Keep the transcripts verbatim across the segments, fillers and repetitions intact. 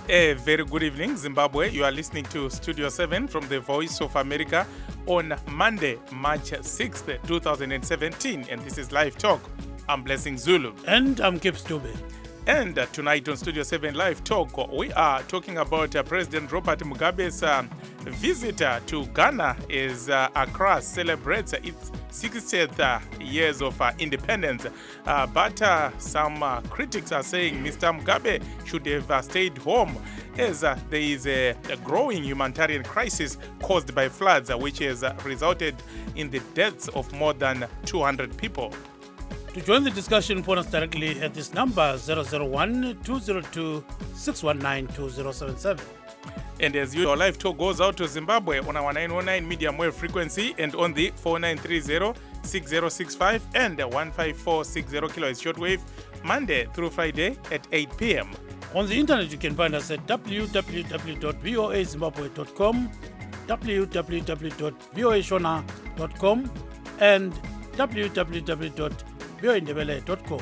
A very good evening, Zimbabwe. You are listening to Studio seven from the Voice of America on Monday, March sixth, twenty seventeen. And this is Live Talk. I'm Blessing Zulu. And I'm Kip Stube. And uh, tonight on Studio seven Live Talk, we are talking about uh, President Robert Mugabe's uh, visit uh, to Ghana as uh, Accra celebrates its sixtieth uh, years of uh, independence. Uh, but uh, some uh, critics are saying Mister Mugabe should have uh, stayed home as uh, there is a, a growing humanitarian crisis caused by floods, uh, which has uh, resulted in the deaths of more than two hundred people. To join the discussion, phone us directly at this number zero zero one, two zero two, six one nine, two zero seven seven. And as usual, Live Talk goes out to Zimbabwe on our nine oh nine medium wave frequency and on the four nine three zero, six zero six five and one five four six zero kilohertz shortwave, Monday through Friday at eight p.m. On the internet, you can find us at w w w dot voa zimbabwe dot com, w w w dot voa shona dot com, and w w w dot voa ndebele dot com.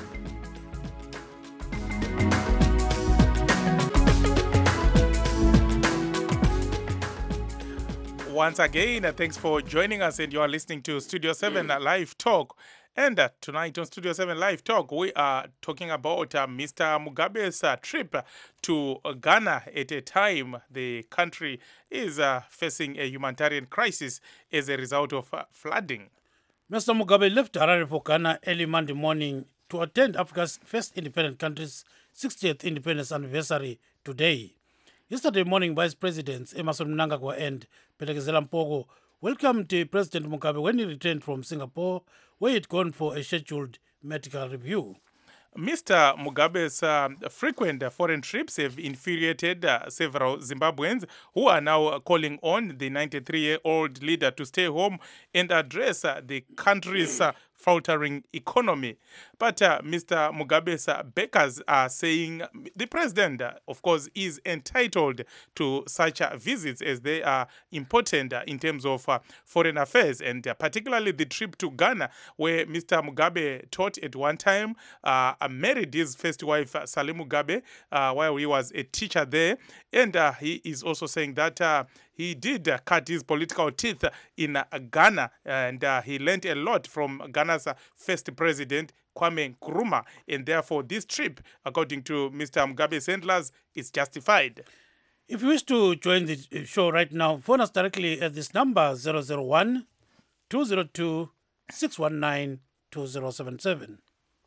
Once again, uh, thanks for joining us, and you are listening to Studio seven uh, Live Talk. And uh, tonight on Studio seven Live Talk, we are talking about uh, Mister Mugabe's uh, trip to uh, Ghana at a time the country is uh, facing a humanitarian crisis as a result of uh, flooding. Mister Mugabe left Harare for Ghana early Monday morning to attend Africa's first independent country's sixtieth independence anniversary today. Yesterday morning, Vice Presidents Emmerson Mnangagwa and Phelekezela Mpogo welcomed President Mugabe when he returned from Singapore, where he'd gone for a scheduled medical review. Mister Mugabe's uh, frequent foreign trips have infuriated uh, several Zimbabweans who are now calling on the ninety-three-year-old leader to stay home and address uh, the country's uh, faltering economy. But uh, Mister Mugabe's uh, backers are saying the president, uh, of course, is entitled to such uh, visits as they are important uh, in terms of uh, foreign affairs, and uh, particularly the trip to Ghana, where Mister Mugabe taught at one time, uh, married his first wife, uh, Salim Mugabe, uh, while he was a teacher there. And uh, he is also saying that uh, he did uh, cut his political teeth in uh, Ghana, and uh, he learned a lot from Ghana's uh, first president, Kwame Nkrumah, and therefore this trip, according to Mister Mugabe's handlers, is justified. If you wish to join the show right now, phone us directly at this number zero zero one, two zero two, six one nine, two zero seven seven.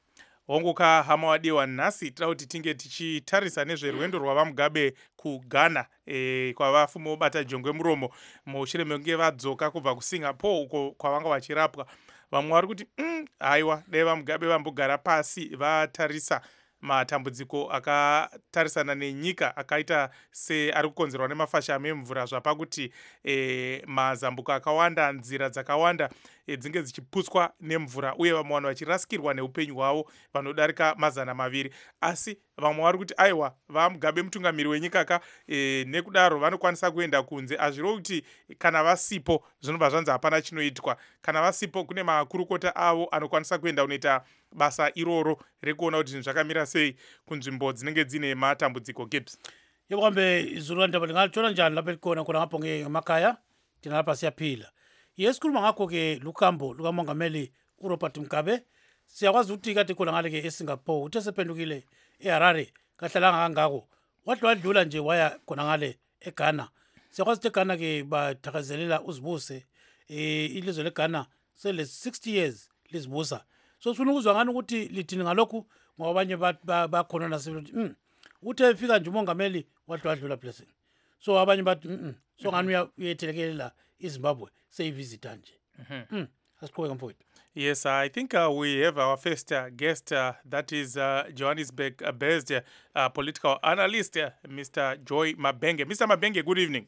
Honguka hama wadiwa nhasi tira kuti tinge tichitarisa nezverwendo rwavaMugabe kuGhana e, kwavafumo bata jongwe muromo mushure mekunge vadzoka kubva kuSingapore uko kwavanga vachirapwa. Vamwe vari kuti mm, haiwa dai vaMugabe vambogara pasi vatarisa matambudziko akatarisana nenyika akaita se ari kukonzerwa nemafashame emvura zvapakuti e, mazambuko akawanda, nzira dzakawanda e, dzinge dzichiputswa nemvura uye vamwe vanhu vachirasikirwa neupenyu hwavo vanodarika mazana maviri. Asi vamwe vari kuti aiwa vaMugabe mutungamiri wenyika ka e, nekudaro vanokwanisa kuenda kunze. Azviro kuti kana vasipo zvinobva zvanzi hapana chinoitwa. Kana vasipo kune makurukota avo anokwanisa kuenda kunoita basa iroro rekuona kuti zvinhu zvakamira sei kunzvimbo dzinenge dzine matambudziko. Gibbs Yebambe izulu ndaba ndingathola njani lapha ekhona khona ngapho ngemakhaya ndinalapha siyaphila. Yesikhuluma ngakho ke lukambo lukamongameli uRobert Mugabe siyakwazi ukuthi kade khona ngale ke eSingapore uthe sephendukile eHarare kahlalanga kangako wadlula wadlula nje waya khona ngale eGhana. Siyakwazi ukuthi eGhana ke bathakazelela uzibuse eh ilizwe leGhana sele sixty years lizibusa. So sifuna ukuzwa ngani ukuthi lithini ngalokhu ngoba abanye bakhona nasebenzi mm uthe efika nje umongameli wadlula wadlula blessing. So abanye bathi mm so ngani uyethelekelela iZimbabwe seyivisita nje. Mm asiqhubeka mfowethu. Yes, I think uh, we have our first uh, guest, uh, that is uh, Johannesburg-based uh, political analyst, uh, Mister Joy Mabenge. Mister Mabenge, good evening.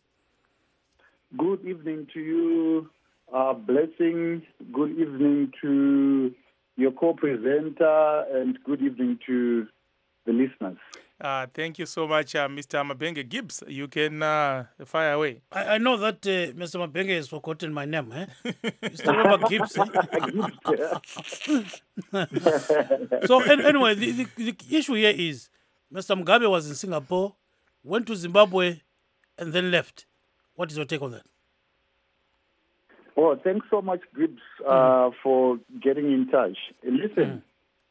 Good evening to you, uh, Blessing. Good evening to your co-presenter, and good evening to the listeners. Uh, thank you so much, uh, Mister Mabenge. Gibbs, you can uh, fire away. I, I know that uh, Mister Mabenge has forgotten my name. Eh? You still remember Gibbs? Eh? So an- anyway, the, the, the issue here is Mister Mugabe was in Singapore went to Zimbabwe, and then left. What is your take on that? Oh, thanks so much, Gibbs, uh, mm. for getting in touch. Listen, mm.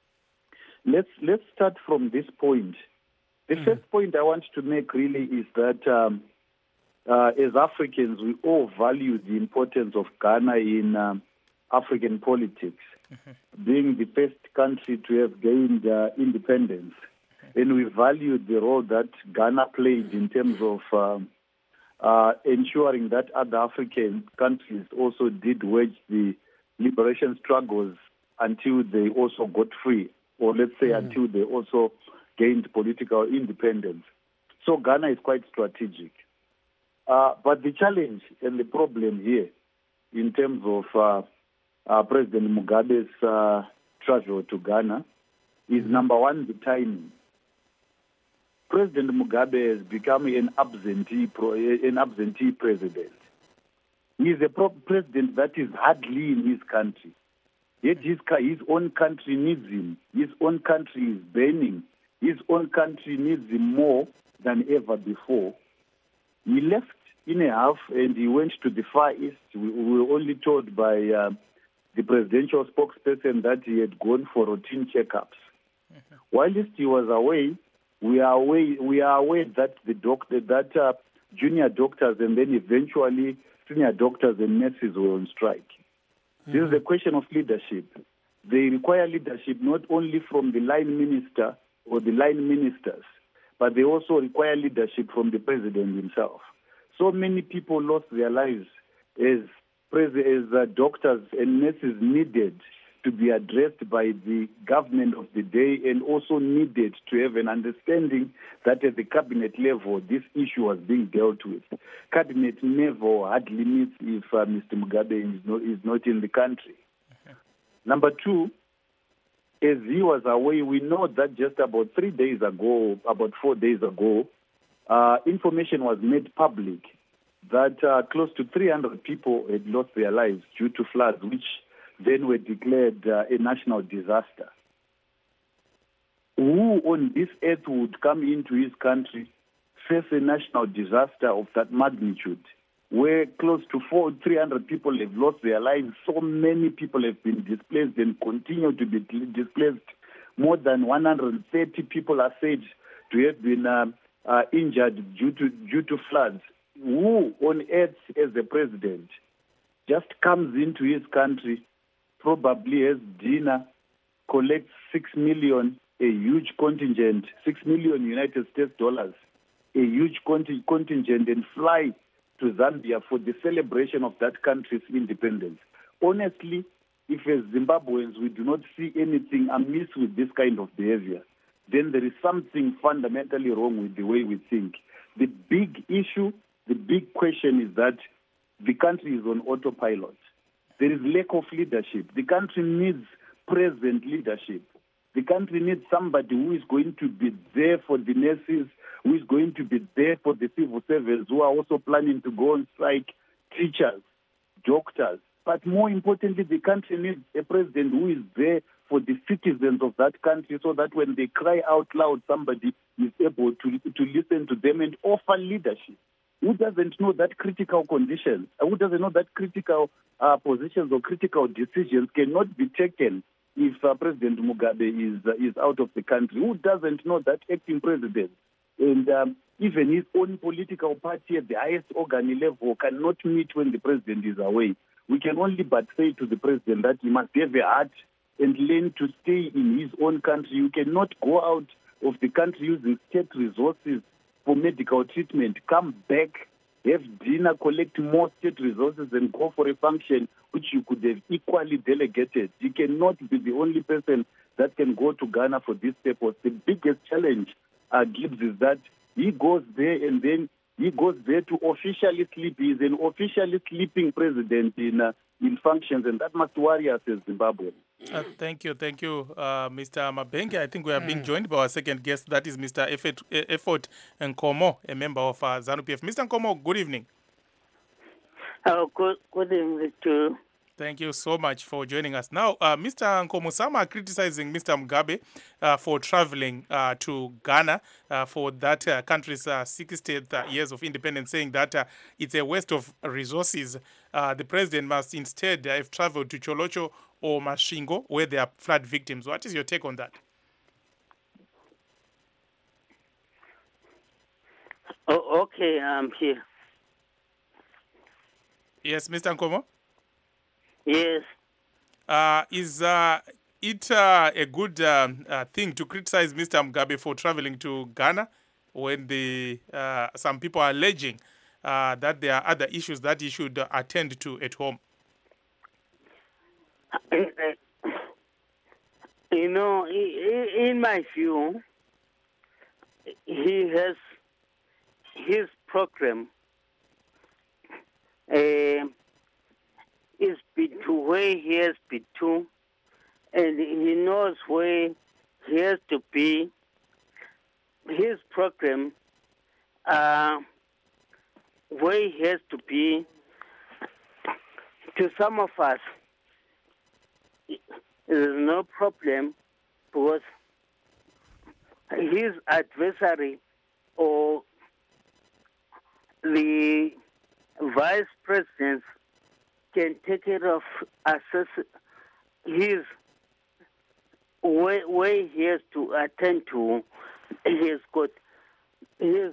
let's let's start from this point. The mm. first point I want to make really is that um, uh, as Africans, we all value the importance of Ghana in um, African politics, mm-hmm. being the first country to have gained uh, independence. Mm-hmm. And we value the role that Ghana played in terms of um, uh, ensuring that other African countries also did wage the liberation struggles until they also got free, or let's say mm-hmm. until they also gained political independence. So Ghana is quite strategic. Uh, but the challenge and the problem here in terms of uh, uh, President Mugabe's uh, travel to Ghana is, number one, the timing. President Mugabe has become an absentee, pro- an absentee president. He is a pro- president that is hardly in his country. Yet his, his own country needs him. His own country is burning. His own country needs him more than ever before. He left in a half and he went to the Far East. We, we were only told by uh, the presidential spokesperson that he had gone for routine checkups. Mm-hmm. While he was away, we are aware, we are aware that the doctor, that uh, junior doctors and then eventually senior doctors and nurses were on strike. Mm-hmm. This is a question of leadership. They require leadership not only from the line minister or the line ministers, but they also require leadership from the president himself. So many people lost their lives as, as uh, doctors and nurses needed to be addressed by the government of the day, and also needed to have an understanding that at the cabinet level this issue was being dealt with. Cabinet never had limits if uh, Mister Mugabe is not, is not in the country. Okay. Number two, as he was away, we know that just about three days ago, about four days ago, uh, information was made public that uh, close to three hundred people had lost their lives due to floods, which then were declared uh, a national disaster. Who on this earth would come into his country, face a national disaster of that magnitude, where close to four, three hundred people have lost their lives, so many people have been displaced and continue to be displaced. More than one hundred thirty people are said to have been uh, uh, injured due to due to floods. Who on earth, as the president, just comes into his country, probably has dinner, collects six million, a huge contingent, six million United States dollars, a huge conti- contingent, and fly to Zambia for the celebration of that country's independence? Honestly, if as Zimbabweans we do not see anything amiss with this kind of behavior, then there is something fundamentally wrong with the way we think. The big issue, the big question is that the country is on autopilot. There is lack of leadership. The country needs present leadership. The country needs somebody who is going to be there for the nurses, who is going to be there for the civil servants who are also planning to go on strike, teachers, doctors. But more importantly, the country needs a president who is there for the citizens of that country, so that when they cry out loud, somebody is able to, to listen to them and offer leadership. Who doesn't know that critical conditions, who doesn't know that critical uh, positions or critical decisions cannot be taken if uh, President Mugabe is uh, is out of the country? Who doesn't know that acting president and um, even his own political party at the highest organ level cannot meet when the president is away? We can only but say to the president that he must have a heart and learn to stay in his own country. You cannot go out of the country using state resources for medical treatment, come back, have dinner, collect more state resources, and go for a function which you could have equally delegated. You cannot be the only person that can go to Ghana for this purpose. The biggest challenge uh, Gibbs is that he goes there and then he goes there to officially sleep. He is an officially sleeping president in uh, in functions, and that must worry us as Zimbabwe. Uh, thank you, thank you, uh, Mister Mabenge. I think we are being joined by our second guest, that is Mister Effort, Effort Nkomo, a member of uh, ZANU-P F. Mister Nkomo, good evening. Oh, good, good evening to Thank you so much for joining us. Now, uh, Mister Nkomo, some are criticizing Mister Mugabe uh, for traveling uh, to Ghana uh, for that uh, country's uh, sixtieth uh, years of independence, saying that uh, it's a waste of resources. Uh, the president must instead uh, have traveled to Cholocho or Mashingo, where there are flood victims. What is your take on that? Oh, okay, I'm here. Yes, Mister Nkomo? Yes. Uh, is uh, it uh, a good um, uh, thing to criticize Mister Mugabe for traveling to Ghana when the uh, some people are alleging uh, that there are other issues that he should uh, attend to at home? You know, in my view, he has his program uh, is been to where he has been to, and he knows where he has to be. His program, uh, where he has to be, to some of us, there's no problem because his adversary or the vice president can take care of assess his where, where he has to attend to. He has got his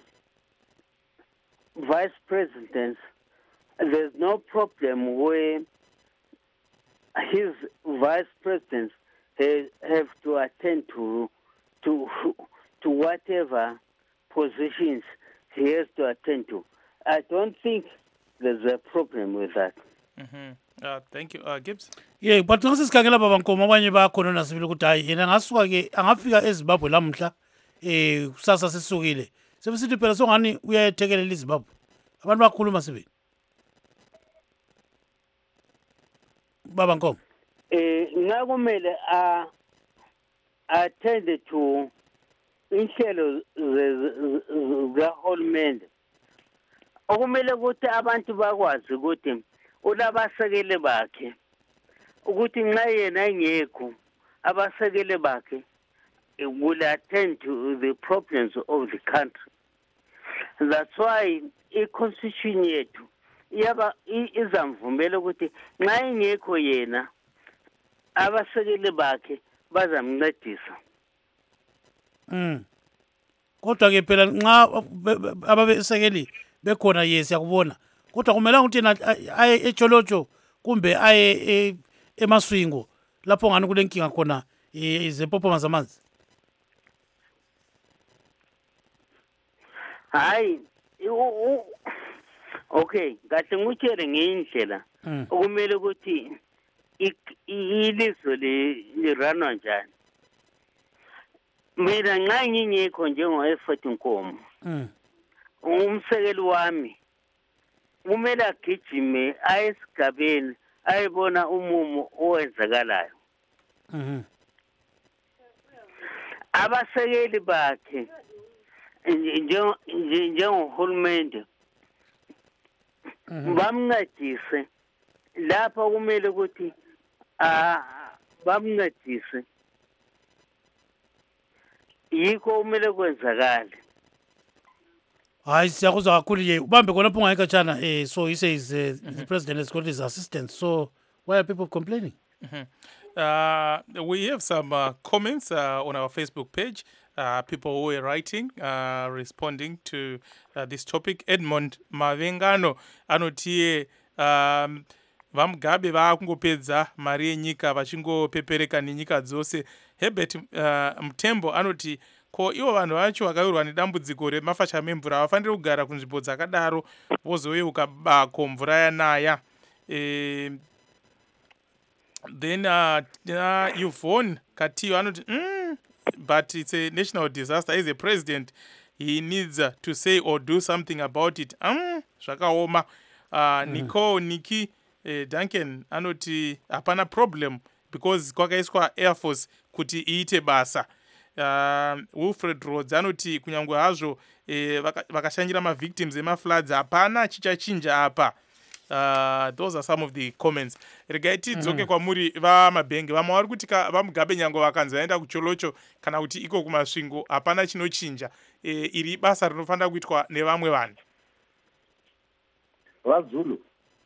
vice presidents. There's no problem where his vice presidents have, have to attend to to to whatever positions he has to attend to. I don't think there's a problem with that. Mm-hmm. Uh, thank you. Uh, Gibbs? Yeah, but ngasisikhangela baba Nkomo abanye bakhona nasibili ukuthi hayi yena ngasuka ke angafika eZimbabwe lamhla eh kusasa sesukile. Sebesithi phela songani uyayethekelela iZimbabwe. Abantu bakhuluma sibili. Baba Nkomo. Eh ngakumele a attend to inhlelo zikahulumende. Okumele ukuthi abantu bakwazi ukuthi ulabasekele bakhe ukuthi nxa yena engekho abasekele bakhe will attend to the problems of the country. That's why i-constitution yethu yaba izamvumela ukuthi nxa engekho yena abasekele bakhe bazamncedisa. Mm. Kodwa ke phela nxa ababesekeli bekhona yes yakubona. Kodwa kumele ukuthi yena aye eCholocho kumbe aye eMaswingo lapho ngani kulenkinga khona izempopho zamanzi. Hayi okay, kahle ngutshele ngendlela okumele ukuthi ilizwe liranwa njani. Mina nxa ngingekho njengo-Effort Nkomo umsekeli wami kumele agijime aye esigabeni ayebona umumo owenzakalayo. Abasekeli bakhe njengohulumende bamncedise lapha kumele ukuthi bamncedise yikho kumele kwenzakale. Hayi siyakuzwa kakhulu ye ubambe khonapho ungayikatshana eh so he says uh, mm-hmm. the president has got his assistants, so why are people complaining? Mm-hmm. Uh, we have some uh, comments uh, on our Facebook page. Uh, people who are writing, uh, responding to uh, this topic. Edmond Mavengano anotie um, vamugabe vaakungopedza mari yenyika vachingopepereka nenyika dzose. Herbert uh, Mtembo anoti ko ivo vanhu vacho vakawirwa nedambudziko remafasha memvura vafanire kugara kunzvimbo dzakadaro vozouka bako mvura yanaya. E, then uh, uh, Yvonne Katiyo anoti mm, but it's a national disaster. As a president, he needs uh, to say or do something about it. Um, zvakaoma. Uh, mm. Nico Nikki uh, Duncan anoti hapana problem because kwakaiswa Air Force kuti iite basa. Uh, Wilfred Rhodes anoti kunyangwe hazvo eh, vakashanjira mavictims emafloods hapana chichachinja apa. Uh, those are some of the comments. Regai tidzoke mm. kwamuri vamabhengi vamwe vari kuti vamugabe nyange vakanzi vaenda kucholocho kana kuti iko kumasvingo hapana chinochinja. E, iri basa rinofanira kuitwa nevamwe vanhu. VaZulu,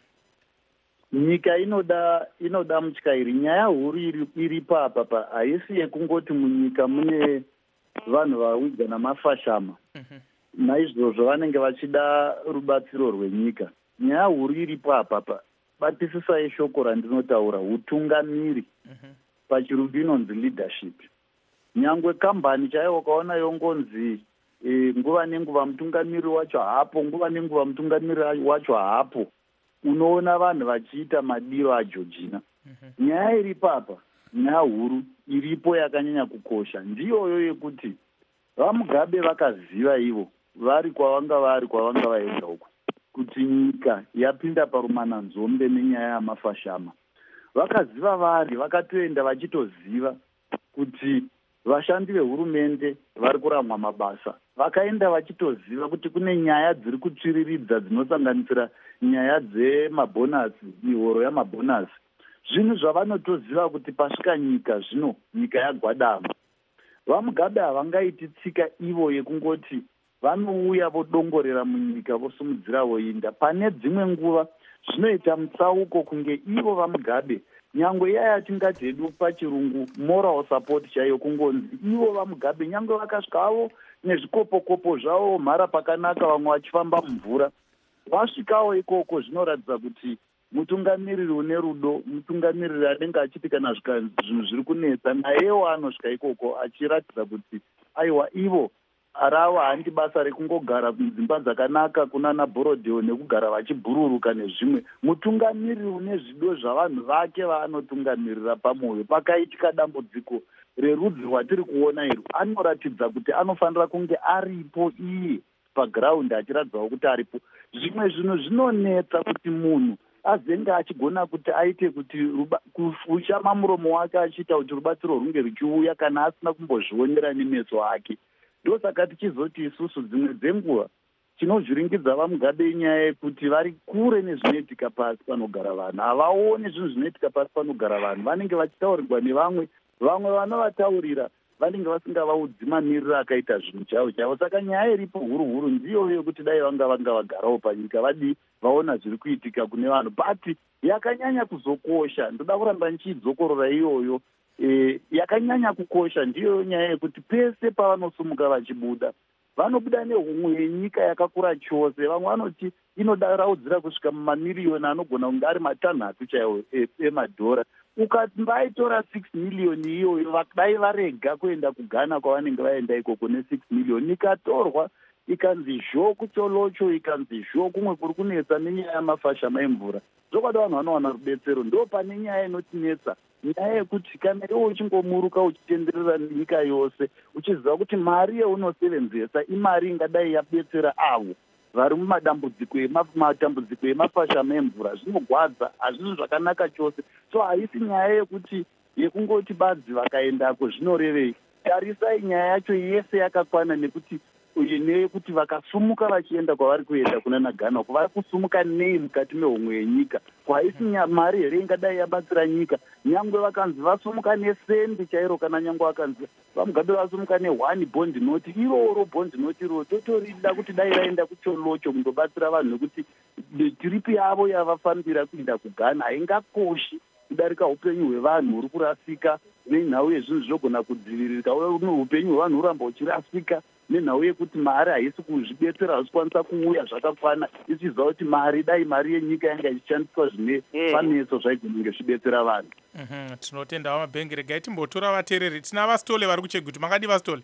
nyika inoda inoda mutyairi. Nyaya huru iri, iri papa pa haisi yekungoti munyika mune vanhu vawiga namafashama. Mm-hmm. Naizvozvo vanenge vachida rubatsiro rwenyika. Nyaya huru iripo apapa, batisisai shoko randinotaura, utungamiri. Mm-hmm. Pachirungu inonzi leadership. Nyangwe kambani chaiwo ukaona yongonzi e, nguva nenguva mutungamiri wacho hapo, nguva nenguva mutungamiri wacho hapo, unoona vanhu vachiita madiro aJorgina. Mm-hmm. Nyaya iripo apa, nyaya huru iripo yakanyanya kukosha, ndiyoyo yekuti vamugabe vakaziva ivo vari kwavanga vari kwavanga vaenda uko kuti nyika yapinda parumana nzombe nenyaya yamafashama. Vakaziva vari, vakatoenda vachitoziva kuti vashandi vehurumende vari kuramwa mabasa. Vakaenda vachitoziva kuti kune nyaya dziri kutsviriridza dzinosanganisira nyaya dzemabhonasi, mihoro yamabhonasi. Zvinhu zvavanotoziva kuti pasvika nyika zvino, nyika yagwadama. VaMugabe havangaiti tsika ivo yekungoti vanouya vodongorera munyika vosimudzira voinda. Pane dzimwe nguva zvinoita mutsauko kunge ivo VaMugabe, nyangwe yaya tingati hedu pachirungu moral support chaiyo, kungonzi ivo VaMugabe nyangwe vakasvikawo nezvikopokopo zvavo mhara pakanaka, vamwe vachifamba mumvura, vasvikawo ikoko zvinoratidza kuti mutungamiriri une rudo, mutungamiriri anenge achiti kana zvinhu zviri kunetsa nayewo anosvika ikoko achiratidza kuti aiwa ivo arava handi basa rekungogara kudzimba dzakanaka kunana Borodeo nekugara vachibhururuka nezvimwe. Mutungamiriri une zvido zvavanhu vake vaanotungamirira pamwoyo. Pakaitika dambudziko rerudzi rwatiri kuona iri, anoratidza kuti anofanira kunge aripo iye paground achiratidzawo kuti aripo. Zvimwe zvinhu zvinonetsa kuti munhu azenge achigona kuti aite kuti kushama muromo wake achiita kuti rubatsiro runge ruchiuya kana asina kumbozvionera nemeso ake. Ndosaka tichizoti isusu dzimwe dzenguva tinozviringidza VaMugabe nyaya yekuti vari kure nezvinoitika pasi panogara vanhu, havaoni zvinhu zvinoitika pasi panogara vanhu. Vanenge vachitaurirwa nevamwe, vamwe vanovataurira vanenge vasingavaudzi mamiriro akaita zvinhu chavo chavo. Saka nyaya iripo huru huru ndiyo yekuti dai vanga vanga vagarawo panyika vadi vaona zviri kuitika kune vanhu, but yakanyanya kuzokosha, ndoda kuramba ndichidzokorora iyoyo. E, yakanyanya kukosha ndiyo nyaya yekuti pese pavanosumuka vachibuda vanobuda nehumwe yenyika yakakura chose. Vamwe vanoti inoda raudzira kusvika mumamiriyoni anogona kunge ari matanhatu chaiwo emadhora. Ukambaitora six million iyoyo dai varega kuenda kuGhana kwavanenge vaenda ikoko ne-six million, ikatorwa ikanzi zho kucholocho, ikanzi zho kumwe kuri kunetsa nenyaya yamafashama emvura, zvokwadi vanhu vanowana rubetsero. Ndo pane nyaya inotinetsa, nyaya yekuti kana iwe uchingomuruka uchitenderera nyika yose uchiziva kuti mari yeunosevenzesa imari ingadai yabetsera avo vari mumadambudziko matambudziko emafashama emvura, zvinogwadza, hazvisi zvakanaka chose. So haisi nyaya yekuti yekungoti badzi vakaendako zvinorevei. Tarisai nyaya yacho yese yakakwana, nekuti nekuti vakasumuka vachienda kwavari kuenda kuna Ghana, kwavari kusumuka nei mukati mehomwe yenyika. Kwaisi mari here ingadai yabatsira nyika, nyangwe vakanzi vasumuka nesendi chairo, kana nyangwe vakanzi VaMugabe vasumuka ne-one bond note, iroro bond note iroro totorida kuti dai vaenda kucholocho kundobatsira vanhu, nekuti tiripi yavo yavafambira kuenda kuGhana haingakoshi kudarika upenyu hwevanhu huri kurasika nenhau yezvinhu zvinogona kudziviririka, upenyu hwevanhu huramba huchirasika nenhau yekuti mari haisi kuzvibetsera, hazisi kwanisa kuuya zvakakwana. Ichiziva kuti mari dai mari yenyika yanga ichishandiswa zvine paneso zvaigona kunge zvibetsera vanhu. Mm-hmm. Tinotenda VaMabhengi. Regai timbotora vateereri. Tina vaStole vari kuChegutu. Makadi vaStole?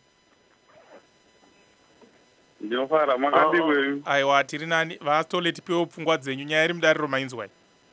Ndinofara, makadi weyu? Aiwa, tiri nani. vaStole tipewo pfungwa dzenyu, nyaya iri mudariro mainzwai.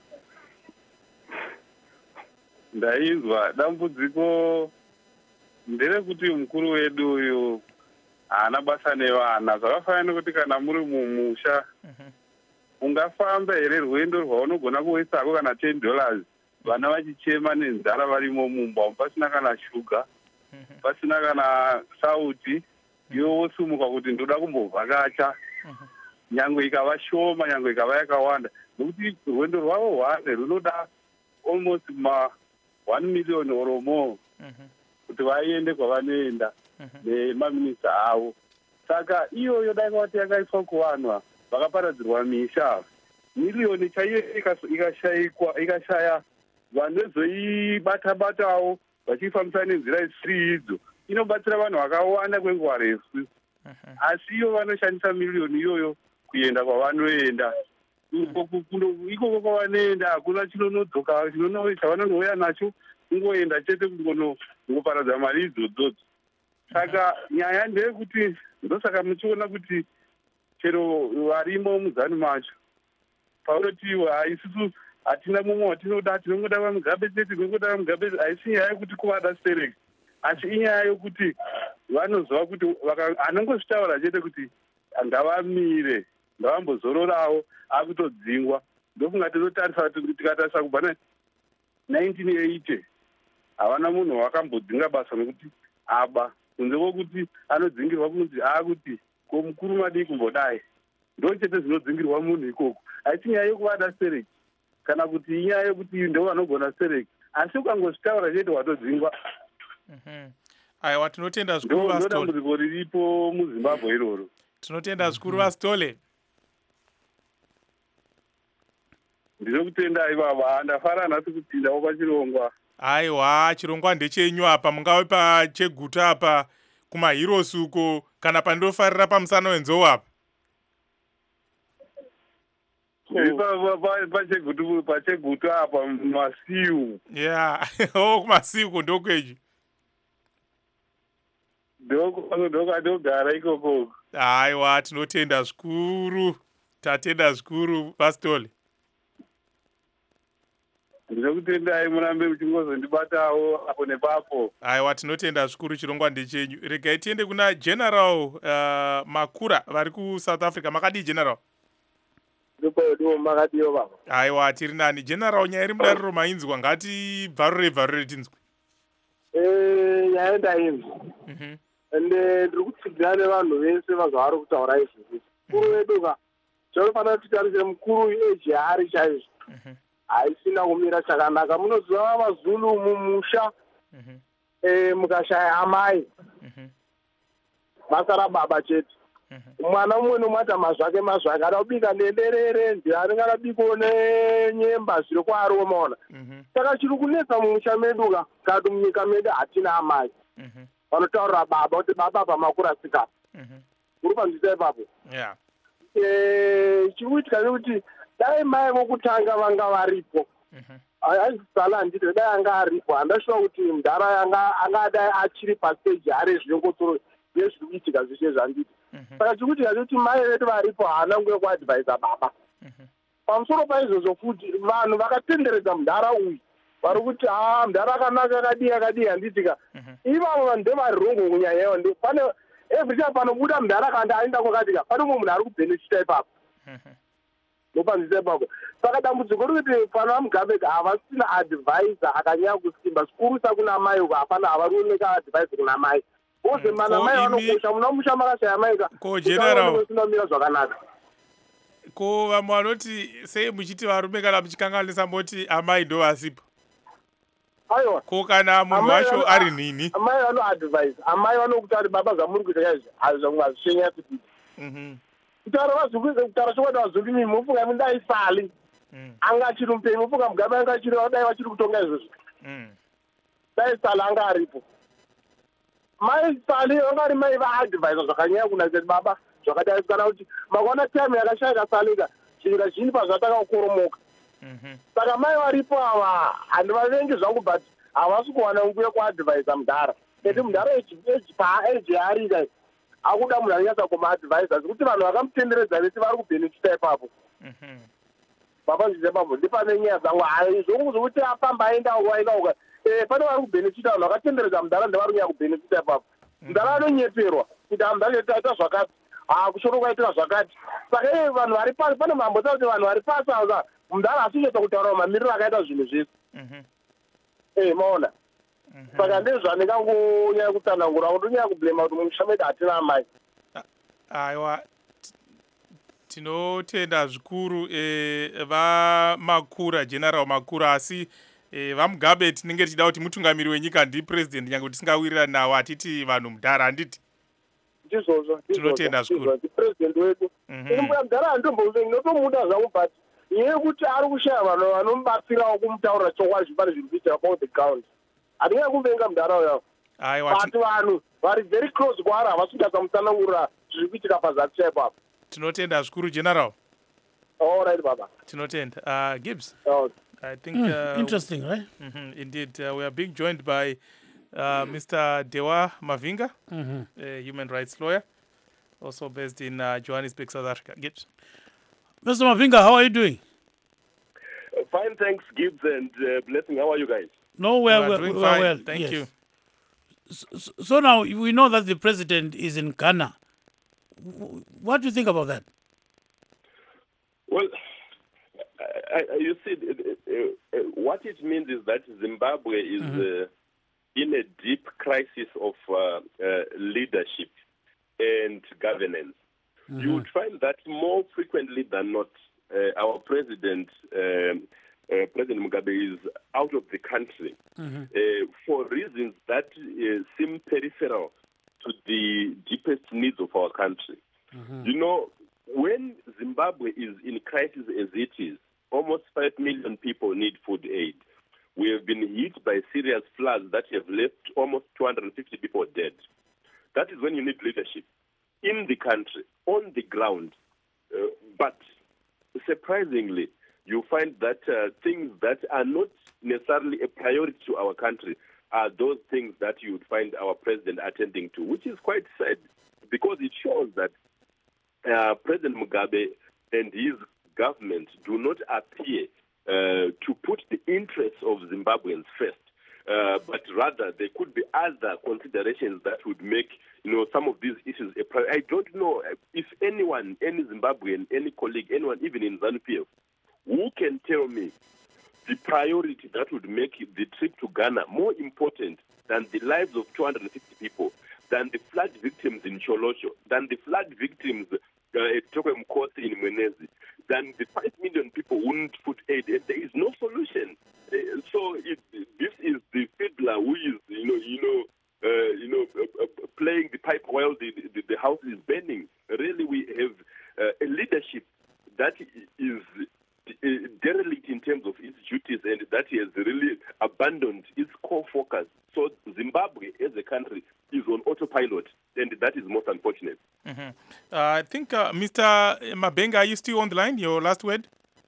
Ndainzwa dambudziko nderekuti mukuru wedu uyu haana basa nevana. Zvakafanana nekuti kana muri mumusha ungafamba here rwendo rwaunogona kuisako kana ten dollars, vana vachichema nenzara varimo mumba, pasina kana shuga, pasina kana sauti, iwe wosumuka kuti ndoda kumbovhakacha, nyangwe ikava shoma, nyangwe ikava yakawanda. nokuti rwendo rwavo hwane runoda almost ma one million or more kuti vaende kwavanoenda nemaminista avo. Saka iyoyo dai kwati yakaiswa kuvanhu vakaparadzirwa misha, miriyoni chaiyo ikashayikwa ikashaya vanozoibata-batawo vachifambisa nenzira isiri idzo, inobatsira vanhu vakawanda kwenguva refu. Asi iyo vanoshandisa miriyoni iyoyo kuenda kwavanoenda. Ikoko kwavanoenda hakuna chinonodzoka chavanonouya nacho, kungoenda chete kungoparadza mari idzodzo. Saka nyaya ndeyekuti ndosaka muchiona kuti chero varimo muzani macho paunoti haisisu hatina mumwe watinoda, tinongoda vamugabe chete, tinongoda vamugabe, haisi nyaya yekuti kuvada stereki, asi inyaya yokuti vanozova kuti anongozvitaura chete kuti ngavamire, ngavambozororawo akutodzingwa. Ndokunga tozotarisa tikatarisa kubva nineteen eighty havana munhu wakambodzinga basa nokuti aba kunze kwokuti anodzingirwa kunzi aakuti ko mukuru madii kumbodai, ndo chete zvinodzingirwa munhu ikoko. Haisi nyaya yekuvada stereki kana kuti inyaya yekuti ndo vanogona stereki, asi ukangozvitaura chete watodzingwa. Aiwa, tinotenda zvikuru Vastole. Ndo dambudziko riripo muZimbabwe iroro. Tinotenda zvikuru Vastole. Ndinokutenda ivava, ndafara nhasi kupindawo pachirongwa. Aiwa, chirongwa ndechenyu apa, mungave pacheguta apa kumaHeroes uko kana pandofarira pamusana wenzou apa? Pacheguta apa masiu. Yeah, oh kumasiu ko ndokweji. Ndogara ikoko. Aiwa, tinotenda zvikuru, tatenda zvikuru Vastole. Ndinokutendai murambe muchingozondibatawo apo nepapo. Aiwa, tinotenda zvikuru, chirongwa ndechenyu. Regai tiende kuna General uh, Makura vari kuSouth Africa. Makadii General? Ndipo makadiyo baba. Aiwa, tiri nani. General, nyaya iri mudariro mainzwa, ngati bvarure bvarure tinzwe. Eh, nyaya ndainzwa. Mhm. Ende ndiri kutsigira nevanhu vese vavari kutaura izvi. Mukuru wedu ka tinofanira titarise mukuru eji ari chaizvo. Mhm. Haisina kumira chakanaka. Munoziva vaZulu mumusha eh mukashaya amai basa rababa chete. Mwana umwe nomwata mazvake mazvake ada kubika ndenderere ndiaringana biko nenyemba zviri kwari umaona. Saka chiri kunetsa mumusha medu ka kati munyika medu hatina amai. Vanotaurira baba kuti baba pamakura sika. Uri panzvisa ipapo. Yeah. Eh chiri kuitika nekuti dai mai vokutanga vanga varipo. Aizisala handiti dai anga aripo handashuva kuti mudhara yanga angadai achiri pastage hari zvinongotsoro nezviri kuitika zveshe zvanditi. Saka chiri kuitika kuti mai vedu varipo haana nguva kuadvaisa baba. Pamusoro paizvozvo futi vanhu vakatenderedza mudhara uyu vari kuti ha mudhara akanaka akadii akadii handitika. Ivavo vanhu ndevarongo kunyanya iyo pane every time panobuda mudhara kandi aenda kwakatika pane umwe munhu ari kubhenefita ipapo. Nopanzisa ipapo. Saka dambudziko rikuti pana Mugabe havasina advisor akanyanya kusimba zvikuru sakuna mai uko hapana havari kuoneka advisor kuna mai. Ose mana mai vanokosha muna musha makashaya mai ka. Ko General sinomira zvakanaka. Ko vamwe vanoti sei muchiti varume kana muchikanganisa moti amai ndo vasipo. Aiwa. Ko kana munhu wacho ari nini? Amai vano advise. Amai vanokuti ari baba zvamuri kuita izvi hazvishenya kuti. Mhm. Kutaura vazukuru kutaura chokwadi vazukuru mimi mufunga mundai sali. Anga achiri mupei mufunga Mugabe anga achiri dai vachiri kutonga izvozvo. Mhm. Dai sali anga aripo. Mai sali anga ari mai vaadvise zvakanyanya kunaka baba zvakadai kana kuti makona time yakashayika salika chirika chini pazvataka kukoromoka. Mhm. Saka mai varipo ava handivavengi zvangu but havasi kuwana nguva yekuadvisa mudhara. Eti mudhara eji ari dai akuda munhu anonyatsa kumaadvisa zvekuti vanhu vakamutenderedza vese vari kubhenefita ipapo. Baba zvise ipapo ndipane nyaya dzangu hai zvongu zvokuti afamba aenda uko aenda uko eh pane vari kubhenefita vanhu vakatenderedza mudhara ndevari kunyanya kubhenefita ipapo. Mudhara anonyeperwa kuti mudhara taita zvakati ha kushoro kwaitika zvakati. Saka iye vanhu vari pasi pane mambo kuti vanhu vari pasi ava mudhara hasinyatsa kutaura mamiriro akaita zvinhu zvese. Eh maona. Saka ndezvandingangonyanya kutsanangura kuti ndonyanya kublema kuti mumusha medu hatina amai. Aiwa, tinotenda zvikuru eh, vamakura general makura asi eh, vamugabe tinenge tichida kuti mutungamiri wenyika ndipresident nyange tisingawirirani nawo atiti vanhu mudhara handiti ndizvozvo tinotenda zvikuru president wedu inombuya mudhara handitombouzve ndinotomuda zvangu but iye kuti ari kushaya vanhu vanomubatsirawo kumutaurira chokwadi pane zviri kuitika about the ground handingai kumvenga mudhara uyawo but vanhu vari very close kwaari havasi kunyatsamutsanangurira zviri kuitika pazasi chaipapo tinotenda zvikuru general all right baba tinotenda uh, Gibbs oh. I think mm, uh, interesting, right? Mm-hmm, indeed uh, we are being joined by uh, Mister Dewa Mavinga, mm-hmm. a human rights lawyer also based in uh, Johannesburg, South Africa. Gibbs. Mister Mavinga, how are you doing? Uh, fine, thanks, Gibbs and uh, Blessing. How are you guys? No, we're, we are we're, doing we're fine. well. Thank yes. you. So, so now we know that the president is in Ghana. What do you think about that? Well, I, I, you see, uh, uh, what it means is that Zimbabwe is mm-hmm. uh, in a deep crisis of uh, uh, leadership and governance. Mm-hmm. You would find that more frequently than not, uh, our president, um, uh, President Mugabe, is out of the country mm-hmm. uh, for reasons that uh, seem peripheral to the deepest needs of our country. Mm-hmm. You know, when Zimbabwe is in crisis as it is, almost five million people need food aid. We have been hit by serious floods that have left almost two hundred fifty people dead. That is when you need leadership in the country, on the ground. Uh, but surprisingly, you find that uh, things that are not necessarily a priority to our country are those things that you would find our president attending to, which is quite sad because it shows that uh, President Mugabe and his government do not appear uh, to put the interests of Zimbabweans first, uh, but rather there could be other considerations that would make you know some of these issues a priority. I don't know if anyone, any Zimbabwean, any colleague, anyone even in ZANU-P F, who can tell me the priority that would make the trip to Ghana more important than the lives of two hundred fifty people, than the flood victims in Cholosho, than the flood victims uh, at Tokwe Mkosi in Mwenezi, than the five million people who need food aid. There is no solution. Uh, so it, this is the fiddler who is, you know, you know, uh, you know, uh, uh, playing the pipe while the, the, the house is burning. Really, we have uh, a leadership that is uh, derelict in terms of its duties and that has really abandoned its core focus. So Zimbabwe, as a country, is on autopilot, and that is most unfortunate. Mm-hmm. uh, I think, uh, Mister Mabenga, are you still on the line? Your last word?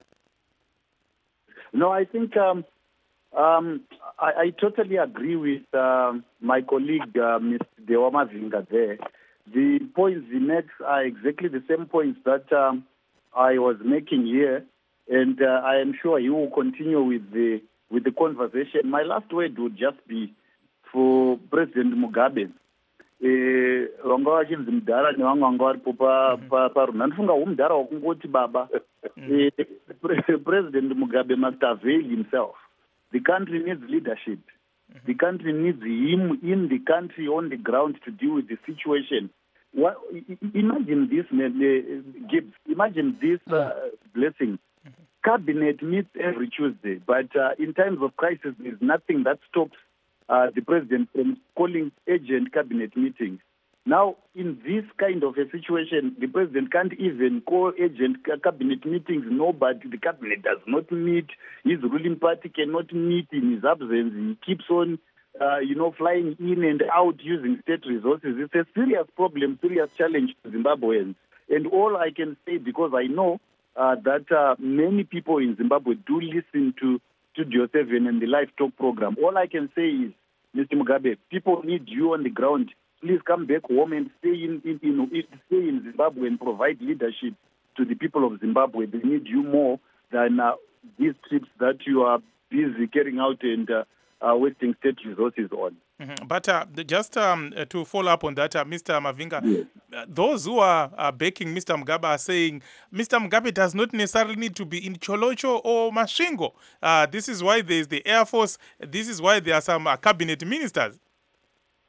No, I think um, um, I, I totally agree with uh, my colleague, uh, Mister Dewa Mavinga there. The points he makes are exactly the same points that um, I was making here, and uh, I am sure he will continue with the with the conversation. My last word would just be for President Mugabe. Vanga vachinzi mudhara nevamwe vanga varipo parunha ndofunga umudhara wakungoti baba. President Mugabe must avail himself. The country needs leadership. The country needs him in the country on the ground to deal with the situation. What, imagine this, uh, Gibbs, imagine this uh, blessing. Cabinet meets every Tuesday, but uh, in times of crisis, there is nothing that stops uh, the president from calling urgent cabinet meetings. Now, in this kind of a situation, the president can't even call urgent cabinet meetings. Nobody, the cabinet does not meet. His ruling party cannot meet in his absence. He keeps on, uh, you know, flying in and out using state resources. It's a serious problem, serious challenge to Zimbabweans. And all I can say, because I know Uh, that uh, many people in Zimbabwe do listen to Studio seven and the Live Talk program. All I can say is, Mister Mugabe, people need you on the ground. Please come back home and stay in, in, in, stay in Zimbabwe and provide leadership to the people of Zimbabwe. They need you more than uh, these trips that you are busy carrying out and uh, uh, wasting state resources on. Mm-hmm. But uh, just um, uh, to follow up on that, uh, Mister Mavinga, yes. uh, those who are uh, backing Mister Mugabe are saying Mister Mugabe does not necessarily need to be in Cholocho or Masvingo. Uh, this is why there is the Air Force. This is why there are some uh, cabinet ministers.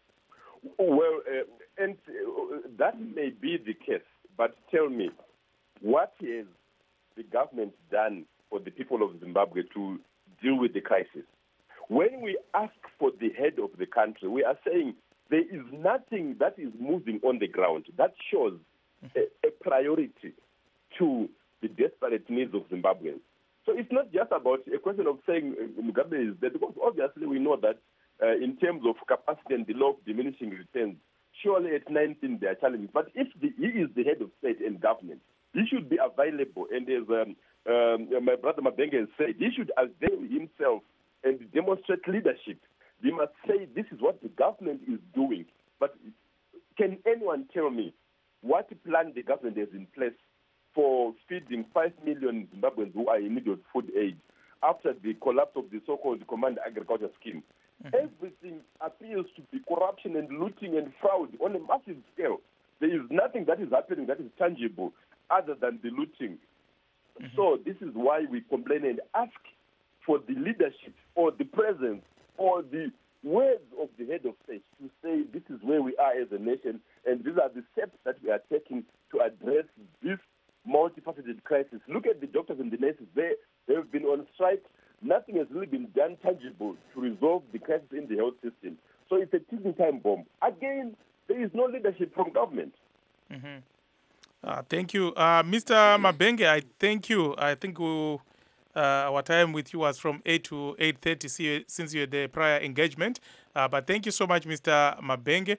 Well, uh, and uh, that may be the case, but tell me, what has the government done for the people of Zimbabwe to deal with the crisis? When we ask for the head of the country, we are saying there is nothing that is moving on the ground that shows a, a priority to the desperate needs of Zimbabweans. So it's not just about a question of saying uh, Mugabe is dead, because obviously we know that uh, in terms of capacity and the law of diminishing returns, surely at nineteen there are challenges. But if the, he is the head of state and government, he should be available. And as um, um, my brother Mabenge has said, he should avail himself and demonstrate leadership. He must say this is what the government is doing. But can anyone tell me what plan the government has in place for feeding five million Zimbabweans who are in need of food aid after the collapse of the so-called Command Agriculture Scheme? Mm-hmm. Everything appears to be corruption and looting and fraud on a massive scale. There is nothing that is happening that is tangible other than the looting. Mm-hmm. So this is why we complain and ask for the leadership or the presence or the words of the head of state to say this is where we are as a nation and these are the steps that we are taking to address this multifaceted crisis. Look at the doctors and the nurses. They have been on strike. Nothing has really been done tangible to resolve the crisis in the health system. So it's a ticking time bomb. Again, there is no leadership from government. Mm-hmm. Uh, thank you. Uh, Mister Mabenge, I thank you. I think we'll, uh, our time with you was from eight to eight thirty since you had the prior engagement. Uh, but thank you so much, Mister Mabenge.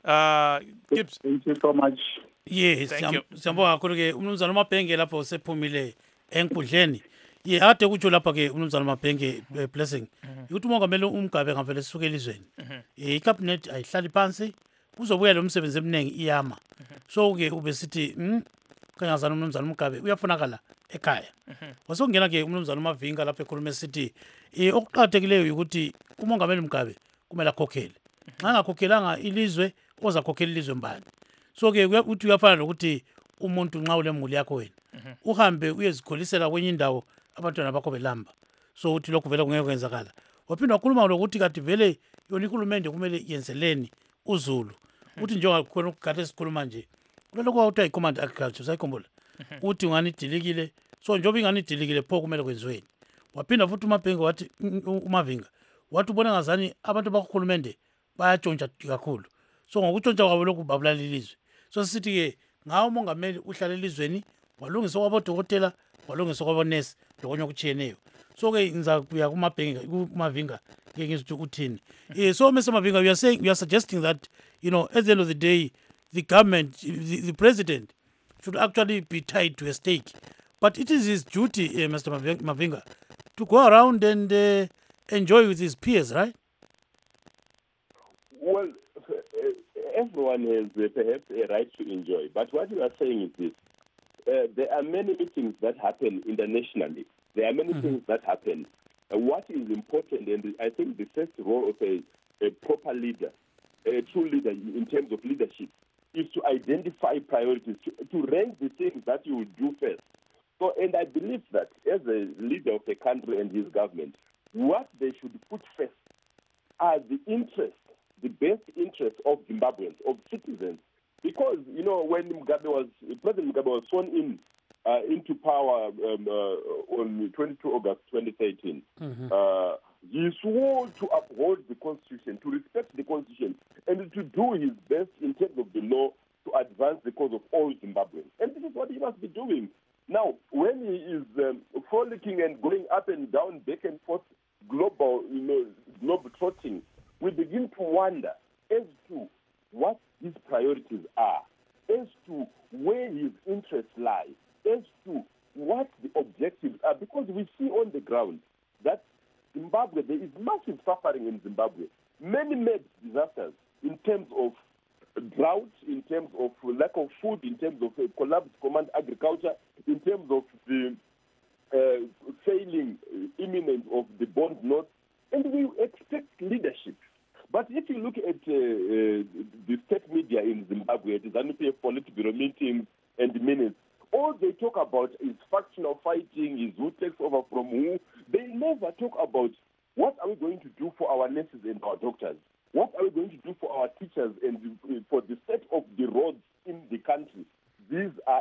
Uh, Gibbs. Thank you so much. Yes, Thank you. siyabonga kakhulu ke umnumzana uMabhenge lapho sephumile enkundleni. Ye ade kutsho lapha ke umnumzana uMabhenge blessing. Ukuthi umongameli uMgabe ngavele sisuke elizweni. Eh cabinet ayihlali phansi kuzobuya lo msebenzi eminingi iyama. So ke ube sithi hm kangazana umnumzana uMgabe uyafunakala ekhaya. Wasongena ke umnumzana uMavinga lapha ekhuluma esithi eh okuqhathekileyo ukuthi umongameli uMgabe kumele akhokhele. Xa ngakhokhelanga ilizwe oza khokhela ilizwe mbani. So ke uthi uyafana nokuthi umuntu nxa ulemuli yakho wena uhambe uyezikholisela kwenye indawo abantwana bakho belamba. So uthi lokhu vele kungeke kwenzakala. Waphinda wakhuluma lokuthi kanti vele yona ihulumende kumele yenzeleni uZulu. Uthi njengoba khona ukugade sikhuluma nje. Kulokho kwawuthiwa iCommand Agriculture sayikhumbula. Uthi ngani idilikile. So njengoba ingani idilikile pho kumele kwenziweni. Waphinda futhi uMabhenge wathi uMavinga wathi ubona ngazani abantu bakuhulumende bayatshontsha kakhulu. So ngokutshontsha kwabo lokhu babulala ilizwe. So sithi ke ngawo umongameli uhlala elizweni walungisa kwabodokotela walungisa kwabonesi lokunye okuchiyeneyo. So ke ngiza kuya kuMabhenge kuMavinga ke ngizothi uthini. Eh so Mister Mavinga, we are saying we are suggesting that you know at the end of the day the government the, the president should actually be tied to a stake. But it is his duty, uh, Mister Mavinga, to go around and uh, enjoy with his peers, right? Well, everyone has uh, perhaps a right to enjoy. But what you are saying is this. Uh, there are many meetings that happen internationally. There are many mm-hmm. things that happen. Uh, what is important, and I think the first role of a, a proper leader, a true leader in terms of leadership, is to identify priorities, to, to rank the things that you will do first. So, and I believe that as a leader of a country and his government, what they should put first are the interests, the best interests of Zimbabweans, of citizens. Because, you know, when Mugabe was, President Mugabe was sworn in uh, into power um, uh, on twenty-second of August twenty thirteen, mm-hmm. uh, he swore to uphold the Constitution, to respect the Constitution, and to do his best in terms of the law to advance the cause of all Zimbabweans. And this is what he must be doing. Now, when he is um, frolicking and going up and down, back and forth, global, you know, globe trotting, we begin to wonder as to what his priorities are, as to where his interests lie, as to what the objectives are, because we see on the ground that Zimbabwe, there is massive suffering in Zimbabwe. Many made disasters in terms of drought, in terms of lack of food, in terms of uh, collapsed command agriculture, in terms of the uh, failing uh, imminent of the bond notes, and we expect leadership. But if you look at uh, uh, the state media in Zimbabwe, the ZANU-P F Politburo meetings and minutes, all they talk about is factional fighting, is who takes over from who. They never talk about what are we going to do for our nurses and our doctors. What are we going to do for our teachers and for the state of the roads in the country? These are a national